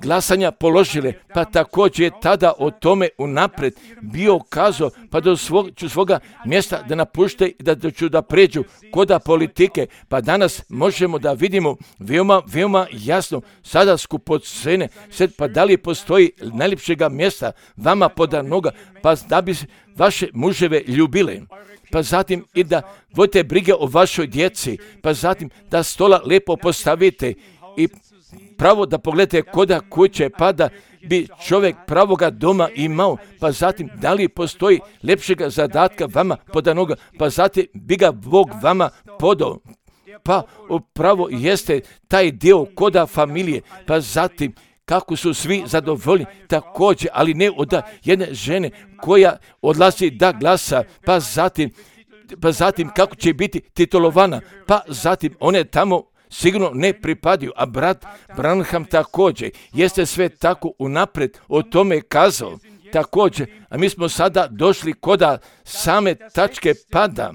glasanja položile, pa također je tada o tome unaprijed bio kazao, pa do svog, ću svoga mjesta da napušte i da ću da pređu koda politike, pa danas možemo da vidimo veoma, veoma jasno, sada skupocene, pa da li postoji najljepšega mjesta vama poda noga, pa da bi vaše muževe ljubile, pa zatim i da vodite brige o vašoj djeci, pa zatim da stola lepo postavite i pravo da pogledate koda kuće, pa da bi čovjek pravoga doma imao, pa zatim da li postoji lepšega zadatka vama podanoga, pa zatim bi ga Bog vama podao. Pa upravo jeste taj dio koda familije, pa zatim kako su svi zadovoljni također, ali ne od jedne žene koja odlazi da glasa, pa zatim, pa zatim kako će biti titulovana, pa zatim one tamo sigurno ne pripadaju, a brat Branham također jeste sve tako unaprijed o tome kazao također, a mi smo sada došli koda same tačke pada.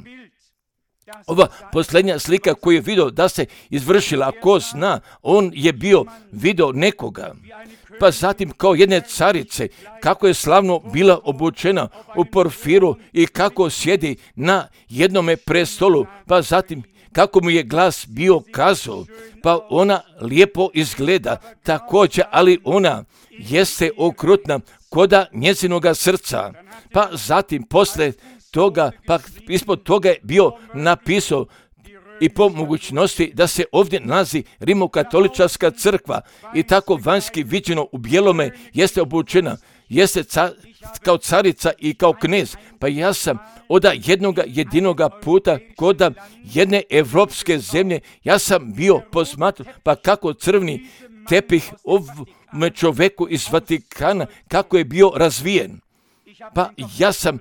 Ova posljednja slika koju je vidio da se izvršila, ako zna, on je bio vidio nekoga, pa zatim kao jedne carice, kako je slavno bila obučena u porfiru i kako sjedi na jednome prestolu, pa zatim kako mu je glas bio kazao, pa ona lijepo izgleda također, ali ona jeste okrutna koda njezinoga srca, pa zatim posle toga, pa ispod toga je bio napisao i po mogućnosti da se ovdje nalazi Rimokatoličarska crkva i tako vanjski viđeno u bijelome jeste obučena, jeste ca, kao carica i kao knez, pa ja sam od jednoga jedinoga puta koda jedne evropske zemlje, ja sam bio posmatran, pa kako crveni tepih ovome čoveku iz Vatikana, kako je bio razvijen, pa ja sam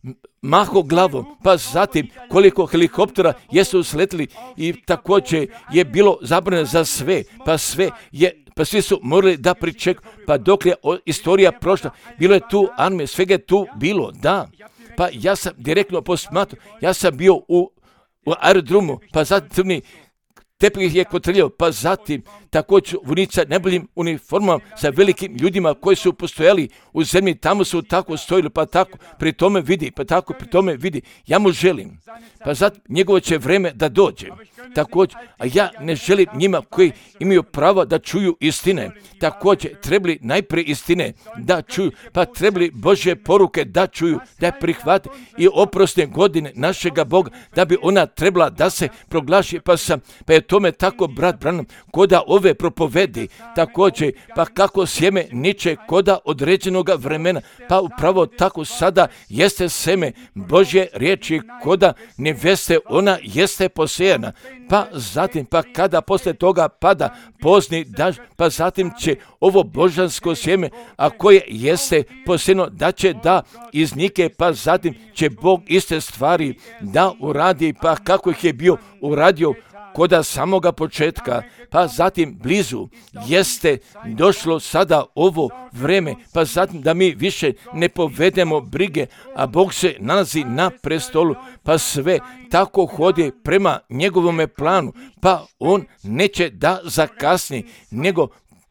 maho glavom, pa zatim koliko helikoptera jesu sletili i također je bilo zabranjeno za sve, pa sve je, pa svi su morali da pričekaju, pa dok je istorija prošla, bilo je tu armije, svega je tu bilo, da, pa ja sam direktno posmatrao, ja sam bio u, u aerodromu, pa zatim crni tepih je kotrljao, pa zatim također vojnica najboljim uniformama sa velikim ljudima koji su postojali u zemlji, tamo su tako stojili, pa tako pri tome vidi, pa tako pri tome vidi, ja mu želim, pa zatim njegovo će vreme da dođe, također, a ja ne želim njima koji imaju pravo da čuju istine, također trebali najprije istine da čuju, pa trebali Božje poruke da čuju, da je prihvate i oprosne godine našega Boga, da bi ona trebala da se proglaši, pa sam, pa je tome tako brat Branham koda ove propovedi, također, pa kako sjeme niče koda određenog vremena, pa upravo tako sada jeste seme Božje riječi koda neveste, ona jeste posejana, pa zatim, pa kada posle toga pada pozni daž, pa zatim će ovo božansko sjeme, a koje jeste posejano, da će da iznike, pa zatim će Bog iste stvari da uradi, pa kako ih je bio uradio koda samoga početka, pa zatim blizu jeste došlo sada ovo vreme, pa zatim da mi više ne povedemo brige, a Bog se nalazi na prestolu, pa sve tako hodi prema njegovome planu, pa on neće da zakasni, nego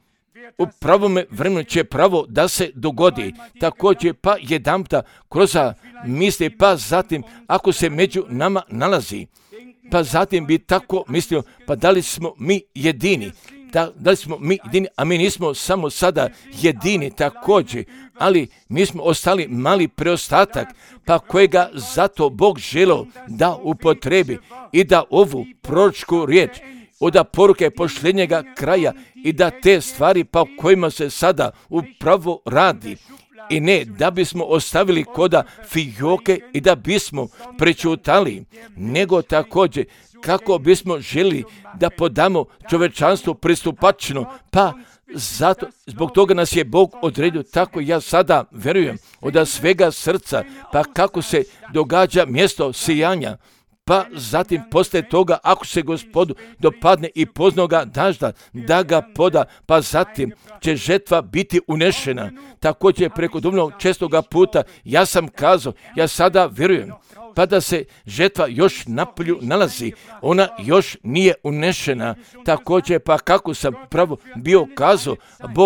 u pravome vremenu će pravo da se dogodi. Također pa jedanputa kroz misli, pa zatim ako se među nama nalazi, pa zatim bi tako mislio, pa da li smo mi jedini, da, da li smo mi jedini, a mi nismo samo sada jedini također, ali mi smo ostali mali preostatak, pa kojega zato Bog želeo da upotrebi i da ovu proročku riječ od poruke posljednjega kraja i da te stvari pa kojima se sada upravo radi, i ne da bismo ostavili koda fijoke i da bismo prečutali, nego također kako bismo želi da podamo čovečanstvo pristupačno, pa zato, zbog toga nas je Bog odredio, tako ja sada verujem od svega srca, pa kako se događa mjesto sijanja, pa zatim poslije toga ako se Gospodu dopadne i poznoga dažda da ga poda, pa zatim će žetva biti unešena. Također preko dumnog čestoga puta ja sam kazao, ja sada vjerujem, pa da se žetva još napolju nalazi, ona još nije unešena. Također pa kako sam pravo bio kazao, Bog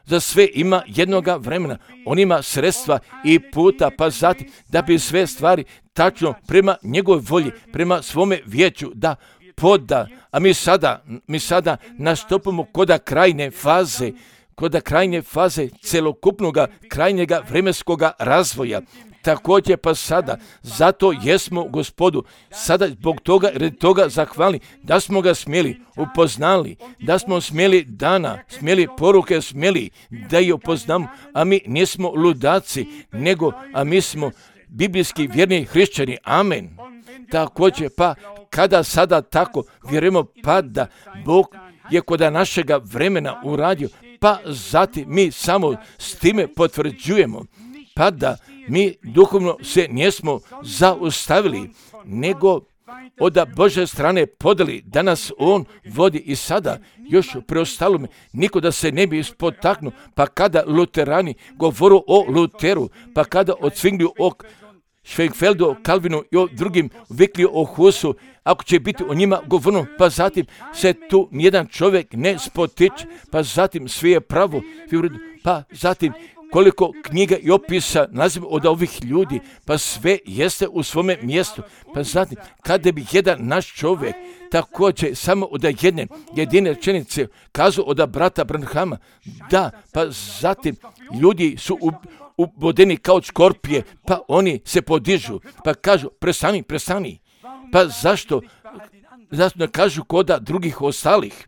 za sve ima jednoga vremena. On ima sredstva i puta, pa zatim da bi sve stvari tačno prema njegovoj volji, prema svome vijeću da poda. A mi sada, mi sada nastupamo koda krajne faze, koda krajnje faze celokupnog krajnjega vremenskoga razvoja. Također pa sada, zato jesmo Gospodu, sada zbog toga, red toga zahvalni, da smo ga smjeli upoznali, da smo smjeli dana, smjeli poruke, smjeli da je upoznamo, a mi nismo ludaci, nego, a mi smo biblijski vjerni hrišćani. Amen. Također pa, kada sada tako vjerujemo, pa da Bog je kod našega vremena uradio, pa zatim mi samo s time potvrđujemo, pa da mi duhovno se nismo zaustavili, nego od Bože strane podeli da nas On vodi i sada još preostalome niko da se ne bi spotaknuo, pa kada luterani govoru o Luteru, pa kada odsvinglju o Schwenkfeldu, o Kalvinu i o drugim vikliju o Husu, ako će biti o njima govorno, pa zatim se tu nijedan čovjek ne spotiče, pa zatim sve je pravo, pa zatim koliko knjiga i opisa nalazimo od ovih ljudi, pa sve jeste u svome mjestu. Pa zatim, kada bi jedan naš čovjek također samo od jedne jedine rečenice kazao od brata Branhama, da, pa zatim ljudi su u, ubodeni kao škorpije, pa oni se podižu, pa kažu, prestani, prestani. Pa zašto? Zašto ne kažu koda drugih ostalih?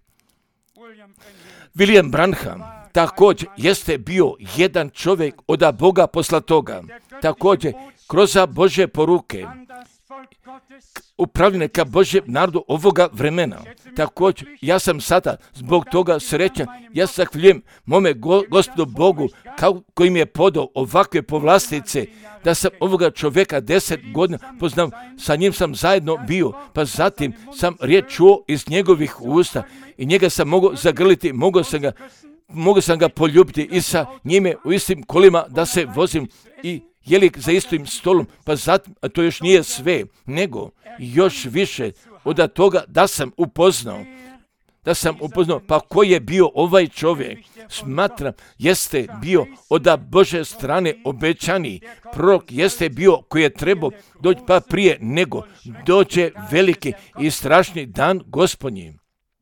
William Branham također jeste bio jedan čovjek od Boga poslatoga, također kroz Božje poruke, upravljene ka Božjem narodu ovoga vremena. Također, ja sam sada zbog toga srećan, ja se zahvaljujem mome go, Gospodu Bogu kao, koji mi je podao ovakve povlastice, da sam ovoga čovjeka deset godina poznao, sa njim sam zajedno bio, pa zatim sam riječ čuo iz njegovih usta i njega sam mogao zagrliti, mogao sam ga Mogu sam ga poljubiti i sa njime u istim kolima da se vozim i jeli za istim stolom, pa zatim, a to još nije sve, nego još više od toga da sam upoznao, da sam upoznao, pa ko je bio ovaj čovjek, smatram, jeste bio od Bože strane obećani prorok, jeste bio koji je trebao doći pa prije nego dođe veliki i strašni dan Gospodnji.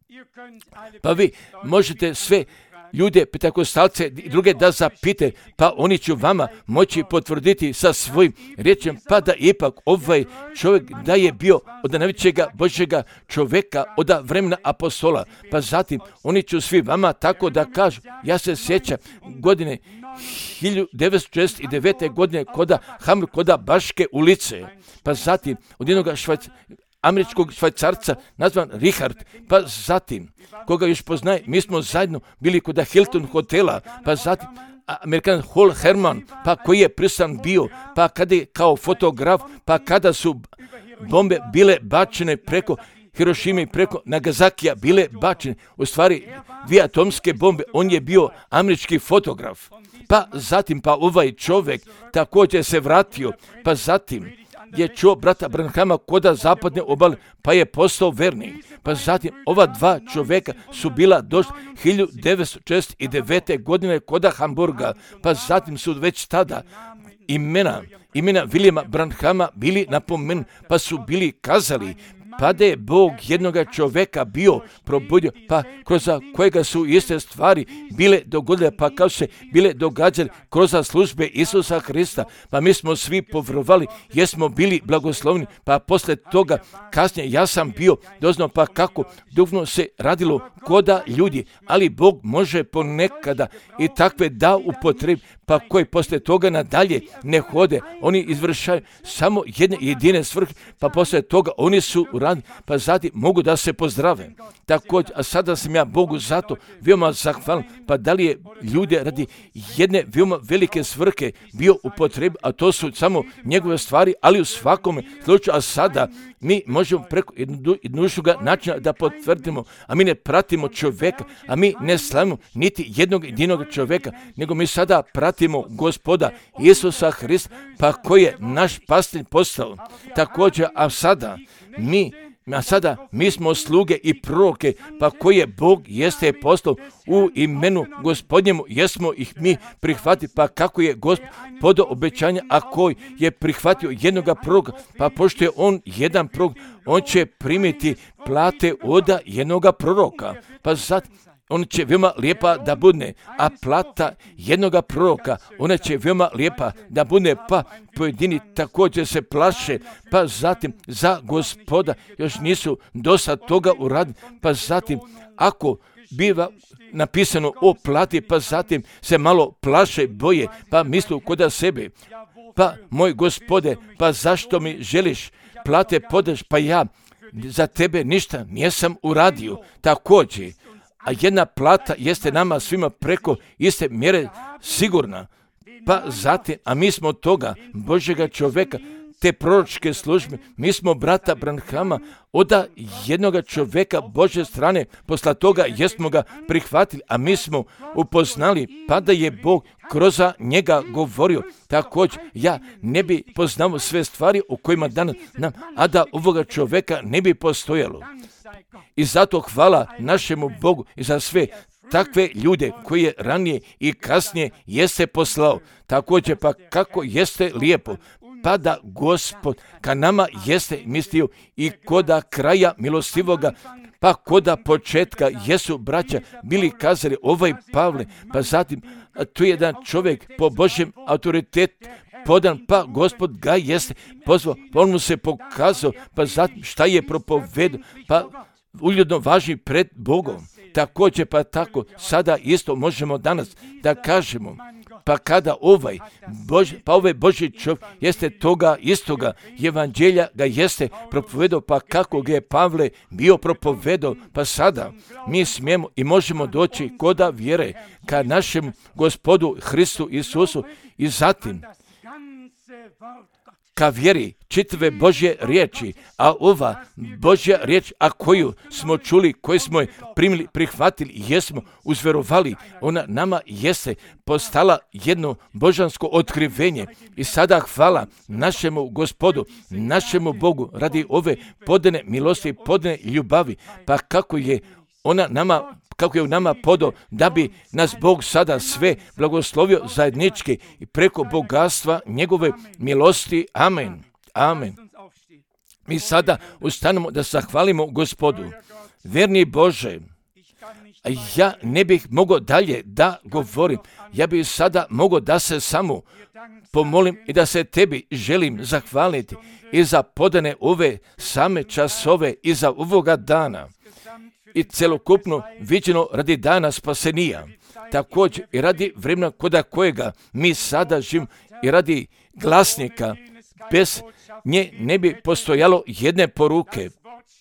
Pa vi možete sve ljude, petakostalce i druge da zapite, pa oni će vama moći potvrditi sa svojim riječem, pa da ipak ovaj čovjek da je bio od najvećega Božjega čovjeka od vremena apostola, pa zatim oni će svi vama tako da kažu. Ja se sjećam godine hiljadu devetsto četrdeset devete. godine koda Hamr, koda Baške ulice, pa zatim od jednog švajc, američkog švajcarca nazvan Richard, pa zatim, koga još poznaje, mi smo zajedno bili kod Hilton hotela, pa zatim Amerikan Hall Herman, pa koji je prisutan bio, pa kada je kao fotograf, pa kada su bombe bile bačene preko Hirošime i preko Nagasakija bile bačene, u stvari dvije atomske bombe, on je bio američki fotograf. Pa zatim, pa ovaj čovjek također se vratio, pa zatim je čuo brata Branhama koda zapadne obale, pa je postao vernik. Pa zatim ova dva čovjeka su bila došli hiljadu devetsto četrdeset devete. godine koda Hamburga, pa zatim su već tada imena, imena Williama Branhama bili napomenu, pa su bili kazali, pa da je Bog jednoga čovjeka bio probudio, pa kroz kojega su iste stvari bile dogodile, pa kao se bile događale kroz službe Isusa Hrista, pa mi smo svi povjerovali, jesmo bili blagoslovni, pa posle toga kasnije ja sam bio doznao pa kako duhovno se radilo koda ljudi, ali Bog može ponekada i takve da upotrebi, pa koji posle toga nadalje ne hode, oni izvršaju samo jedne jedine svrhe, pa posle toga oni su uradili, pa zatim mogu da se pozdrave. Također, a sada sam ja Bogu zato veoma zahvalan, pa da li je ljude radi jedne veoma velike svrhe bio upotrebi, a to su samo njegove stvari, ali u svakome slučaju, a sada mi možemo preko jednodušnoga načina da potvrdimo, a mi ne pratimo čovjeka, a mi ne slavimo niti jednog jedinog čovjeka, nego mi sada pratimo Gospoda Isusa Hrista, pa koji je naš pastir postao. Također, a sada mi a sada mi smo sluge i proroke, pa koje Bog jeste poslao u imenu Gospodnjemu, jesmo ih mi prihvatili, pa kako je Gospod podao obećanja, a koji je prihvatio jednoga proroka, pa pošto je on jedan prorok, on će primiti plate od jednoga proroka, pa sad on će veoma lijepa da bude, a plata jednoga proroka, ona će veoma lijepa da bude, pa pojedini također se plaše, pa zatim za Gospoda još nisu dosta toga uradili, pa zatim ako biva napisano o plati, pa zatim se malo plaše, boje, pa mislu kod sebe, pa moj Gospode, pa zašto mi želiš plate podaš, pa ja za tebe ništa nisam uradio, također. A jedna plata jeste nama svima preko iste mjere sigurna. Pa zatim, a mi smo toga Božjega čovjeka, te proročke službe, mi smo brata Branhama od jednoga čovjeka Božje strane, posle toga jesmo ga prihvatili, a mi smo upoznali, pa da je Bog kroz njega govorio. Također, ja ne bi poznao sve stvari o kojima danas nam, a da ovoga čovjeka ne bi postojalo. I zato hvala našemu Bogu i za sve takve ljude koje je ranije i kasnije jeste poslao. Također pa kako jeste lijepo, pa da Gospod ka nama jeste mislio i koda kraja milostivoga, pa koda početka jesu braća bili kazali ovaj Pavle, pa zatim tu je jedan čovjek po Božjem autoritetu podan, pa Gospod ga jeste pozvao, pa on mu se pokazao, pa zatim šta je propovedao, pa uljudno važi pred Bogom. Također pa tako sada isto možemo danas da kažemo, pa kada ovaj Bož, pa ovaj Božji čovjek jeste toga istoga evanđelja ga jeste propovedao, pa kako ga je Pavle bio propovedao, pa sada mi smijemo i možemo doći koda vjere ka našem Gospodu Hristu Isusu i zatim ka vjeri čitave Božje riječi, a ova Božja riječ, a koju smo čuli, koju smo je primili, prihvatili, jesmo uzverovali, ona nama jeste postala jedno božansko otkrivenje i sada hvala našemu Gospodu, našemu Bogu radi ove podane milosti, podane ljubavi, pa kako je ona nama kako je u nama podao, da bi nas Bog sada sve blagoslovio zajednički i preko bogatstva njegove milosti. Amen. Amen. Mi sada ustanemo da zahvalimo Gospodu. Verni Bože, ja ne bih mogao dalje da govorim. Ja bih sada mogao da se samo pomolim i da se tebi želim zahvaliti i za podane ove same časove i za ovoga dana. I celokupno viđeno radi dana spasenija, također i radi vremena koda kojega mi sada živimo i radi glasnika, bez nje ne bi postojalo jedne poruke.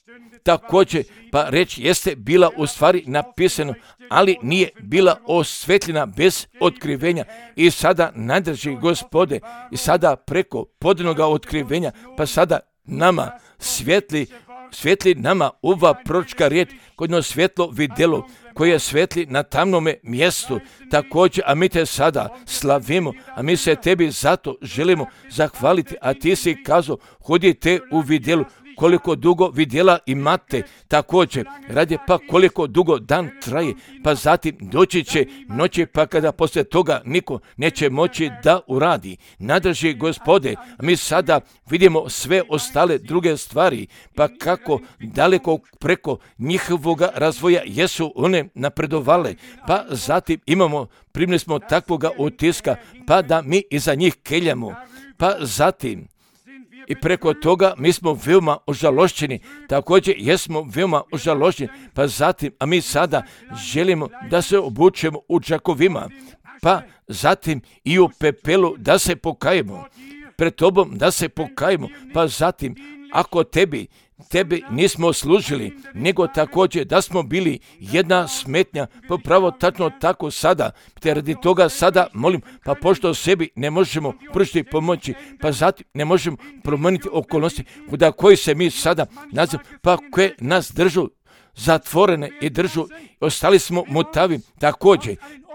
Također, pa reč jeste bila u stvari napisano, ali nije bila osvetljena bez otkrivenja. I sada najdrži Gospode, i sada preko podanoga otkrivenja, pa sada nama svjetli, svjetli nama ova proročka riječ, kodno svjetlo vidjelo, koje svetli na tamnome mjestu. Također, a mi te sada slavimo, a mi se tebi zato želimo zahvaliti, a ti si kazao, hodite u vidjelu, koliko dugo vidjela imate, također radi pa koliko dugo dan traje, pa zatim doći će noći, pa kada poslije toga niko neće moći da uradi. Nadrži Gospode, a mi sada vidimo sve ostale druge stvari, pa kako daleko preko njihovog razvoja jesu one napredovale, pa zatim imamo, primili smo takvoga utiska, pa da mi iza njih keljamo, pa zatim i preko toga mi smo veoma ožalošćeni, također jesmo veoma ožalošćeni, pa zatim, a mi sada želimo da se obučemo u džakovima, pa zatim i u pepelu da se pokajemo, pred tobom da se pokajemo, pa zatim ako tebi, tebi nismo služili, nego također da smo bili jedna smetnja, pa pravo tačno tako sada, te radi toga sada molim, pa pošto sebi ne možemo pružiti pomoći, pa zatim ne možemo promijeniti okolnosti, kuda koji se mi sada nazivamo, pa koje nas držu zatvorene i držu, ostali smo mutavi također.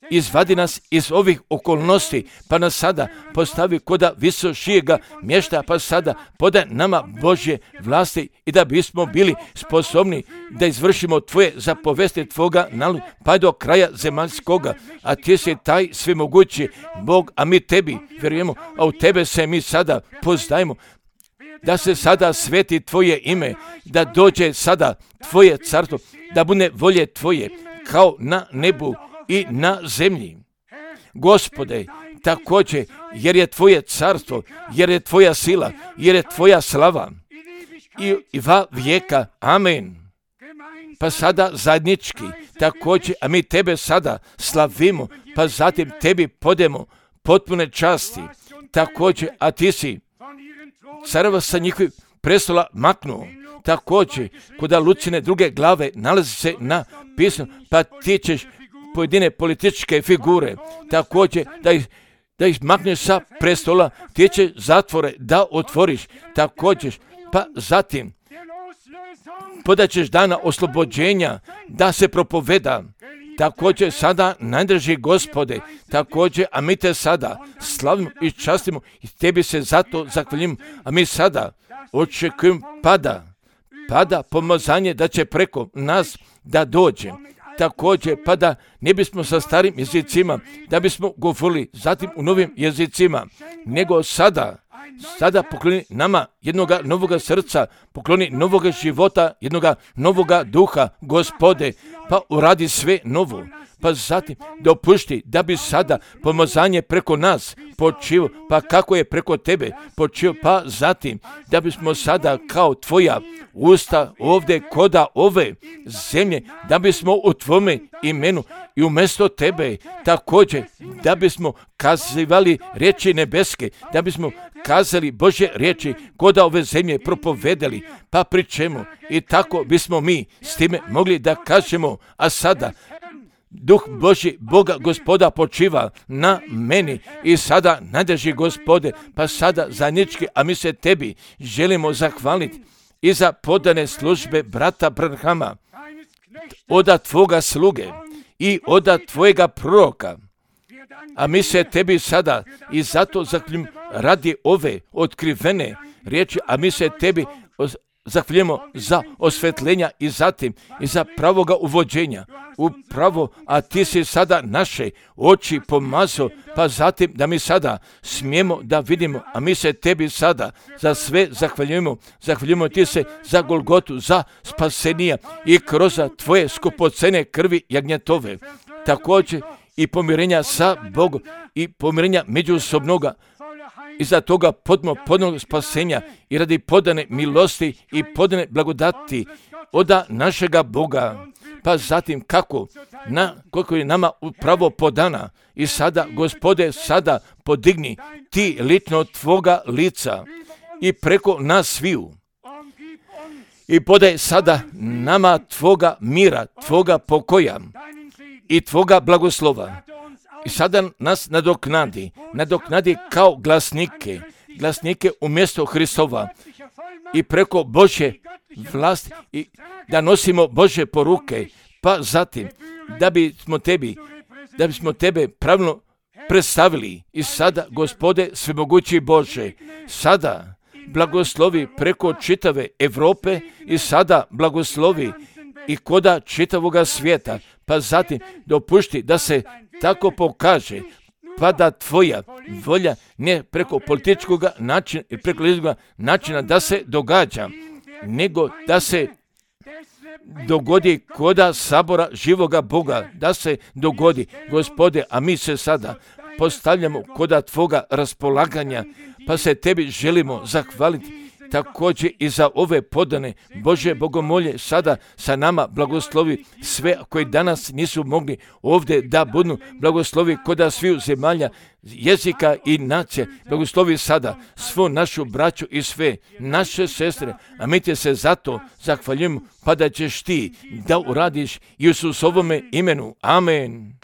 izvadi nas iz ovih okolnosti, pa nas sada postavi koda visošijega mješta, pa sada podaj nama Božje vlasti i da bismo bili sposobni da izvršimo Tvoje zapovesti Tvoga naloga, pa do kraja zemaljskoga, a Ti si taj svemogući Bog, a mi Tebi vjerujemo, a u Tebe se mi sada poznajemo, da se sada sveti Tvoje ime, da dođe sada Tvoje carstvo, da bude volje Tvoje, kao na nebu i na zemlji. Gospode, također, jer je Tvoje carstvo, jer je Tvoja sila, jer je Tvoja slava i, i va vijeka. Amen. Pa sada zajednički, također, a mi Tebe sada slavimo, pa zatim Tebi podemo potpune časti, također, a Ti si careva sa njihovih prestola maknuo, također, kuda Lucine druge glave nalazi se na pismu, pa Ti ćeš pojedine političke figure, također, da ih, da ih makneš sa prestola, Ti će zatvore da otvoriš, također, pa zatim podaćeš dana oslobođenja da se propoveda, također sada najdrži Gospode, također, a mi Te sada slavimo i častimo i Tebi se zato zahvaljujemo, a mi sada očekujemo pada, pada pomazanje da će preko nas da dođe, također, pa da ne bismo sa starim jezicima, da bismo govorili zatim u novim jezicima, nego sada, sada pokloni nama jednoga novoga srca, pokloni novoga života, jednoga novoga duha, Gospode, pa uradi sve novo, pa zatim dopušti da bi sada pomazanje preko nas počivo, pa kako je preko Tebe počivo, pa zatim da bismo sada kao Tvoja usta ovdje koda ove zemlje, da bismo u Tvome imenu i umjesto Tebe također da bismo kazivali riječi nebeske, da bismo kazali Božje riječi koda ove zemlje propovedali, pa pri čemu i tako bismo mi s time mogli da kažemo, a sada Duh Božji, Boga Gospoda počiva na meni i sada nadrži Gospode, pa sada zajednički, a mi se Tebi želimo zahvaliti i za podane službe brata Branhama, oda Tvoga sluge i oda Tvojega proroka, a mi se Tebi sada i zato zahvaljujemo radi ove otkrivene riječi, a mi se Tebi zahvaljujemo za osvetljenja i zatim i za pravoga uvođenja upravo, a Ti si sada naše oči pomazao, pa zatim da mi sada smijemo da vidimo, a mi se Tebi sada za sve zahvaljujemo, zahvaljujemo Ti se za Golgotu, za spasenija i kroz Tvoje skupocene krvi jagnjetove, također i pomirenja sa Bogom i pomirenja međusobnoga, iza toga podmo podnog spasenja i radi podane milosti i podane blagodati oda našega Boga, pa zatim kako, na, koliko je nama upravo podana i sada, Gospode, sada podigni Ti lično Tvoga lica i preko nas sviju i podaj sada nama Tvoga mira, Tvoga pokoja i Tvoga blagoslova. I sada nas nadoknadi, nadoknadi kao glasnike, glasnike umjesto Hristova i preko Božje vlasti i da nosimo Božje poruke, pa zatim da bismo Tebi, da bismo Tebe pravilno predstavili. I sada, Gospode, svemogući Bože, sada blagoslovi preko čitave Europe i sada blagoslovi i koda čitavoga svijeta, pa zatim dopušti da se tako pokaže, pa da Tvoja volja ne preko političkog načina i preko ljudskog načina da se događa, nego da se dogodi koda sabora živoga Boga, da se dogodi, Gospode, a mi se sada postavljamo koda Tvoga raspolaganja, pa se Tebi želimo zahvaliti također i za ove podane Bože bogomolje sada sa nama blagoslovi sve koji danas nisu mogli ovdje da budu, blagoslovi koda sviju zemalja, jezika i nacije, blagoslovi sada svu našu braću i sve naše sestre, a mi Te se zato zahvaljujemo, pa da ćeš Ti da uradiš i u Isusovome imenu. Amen.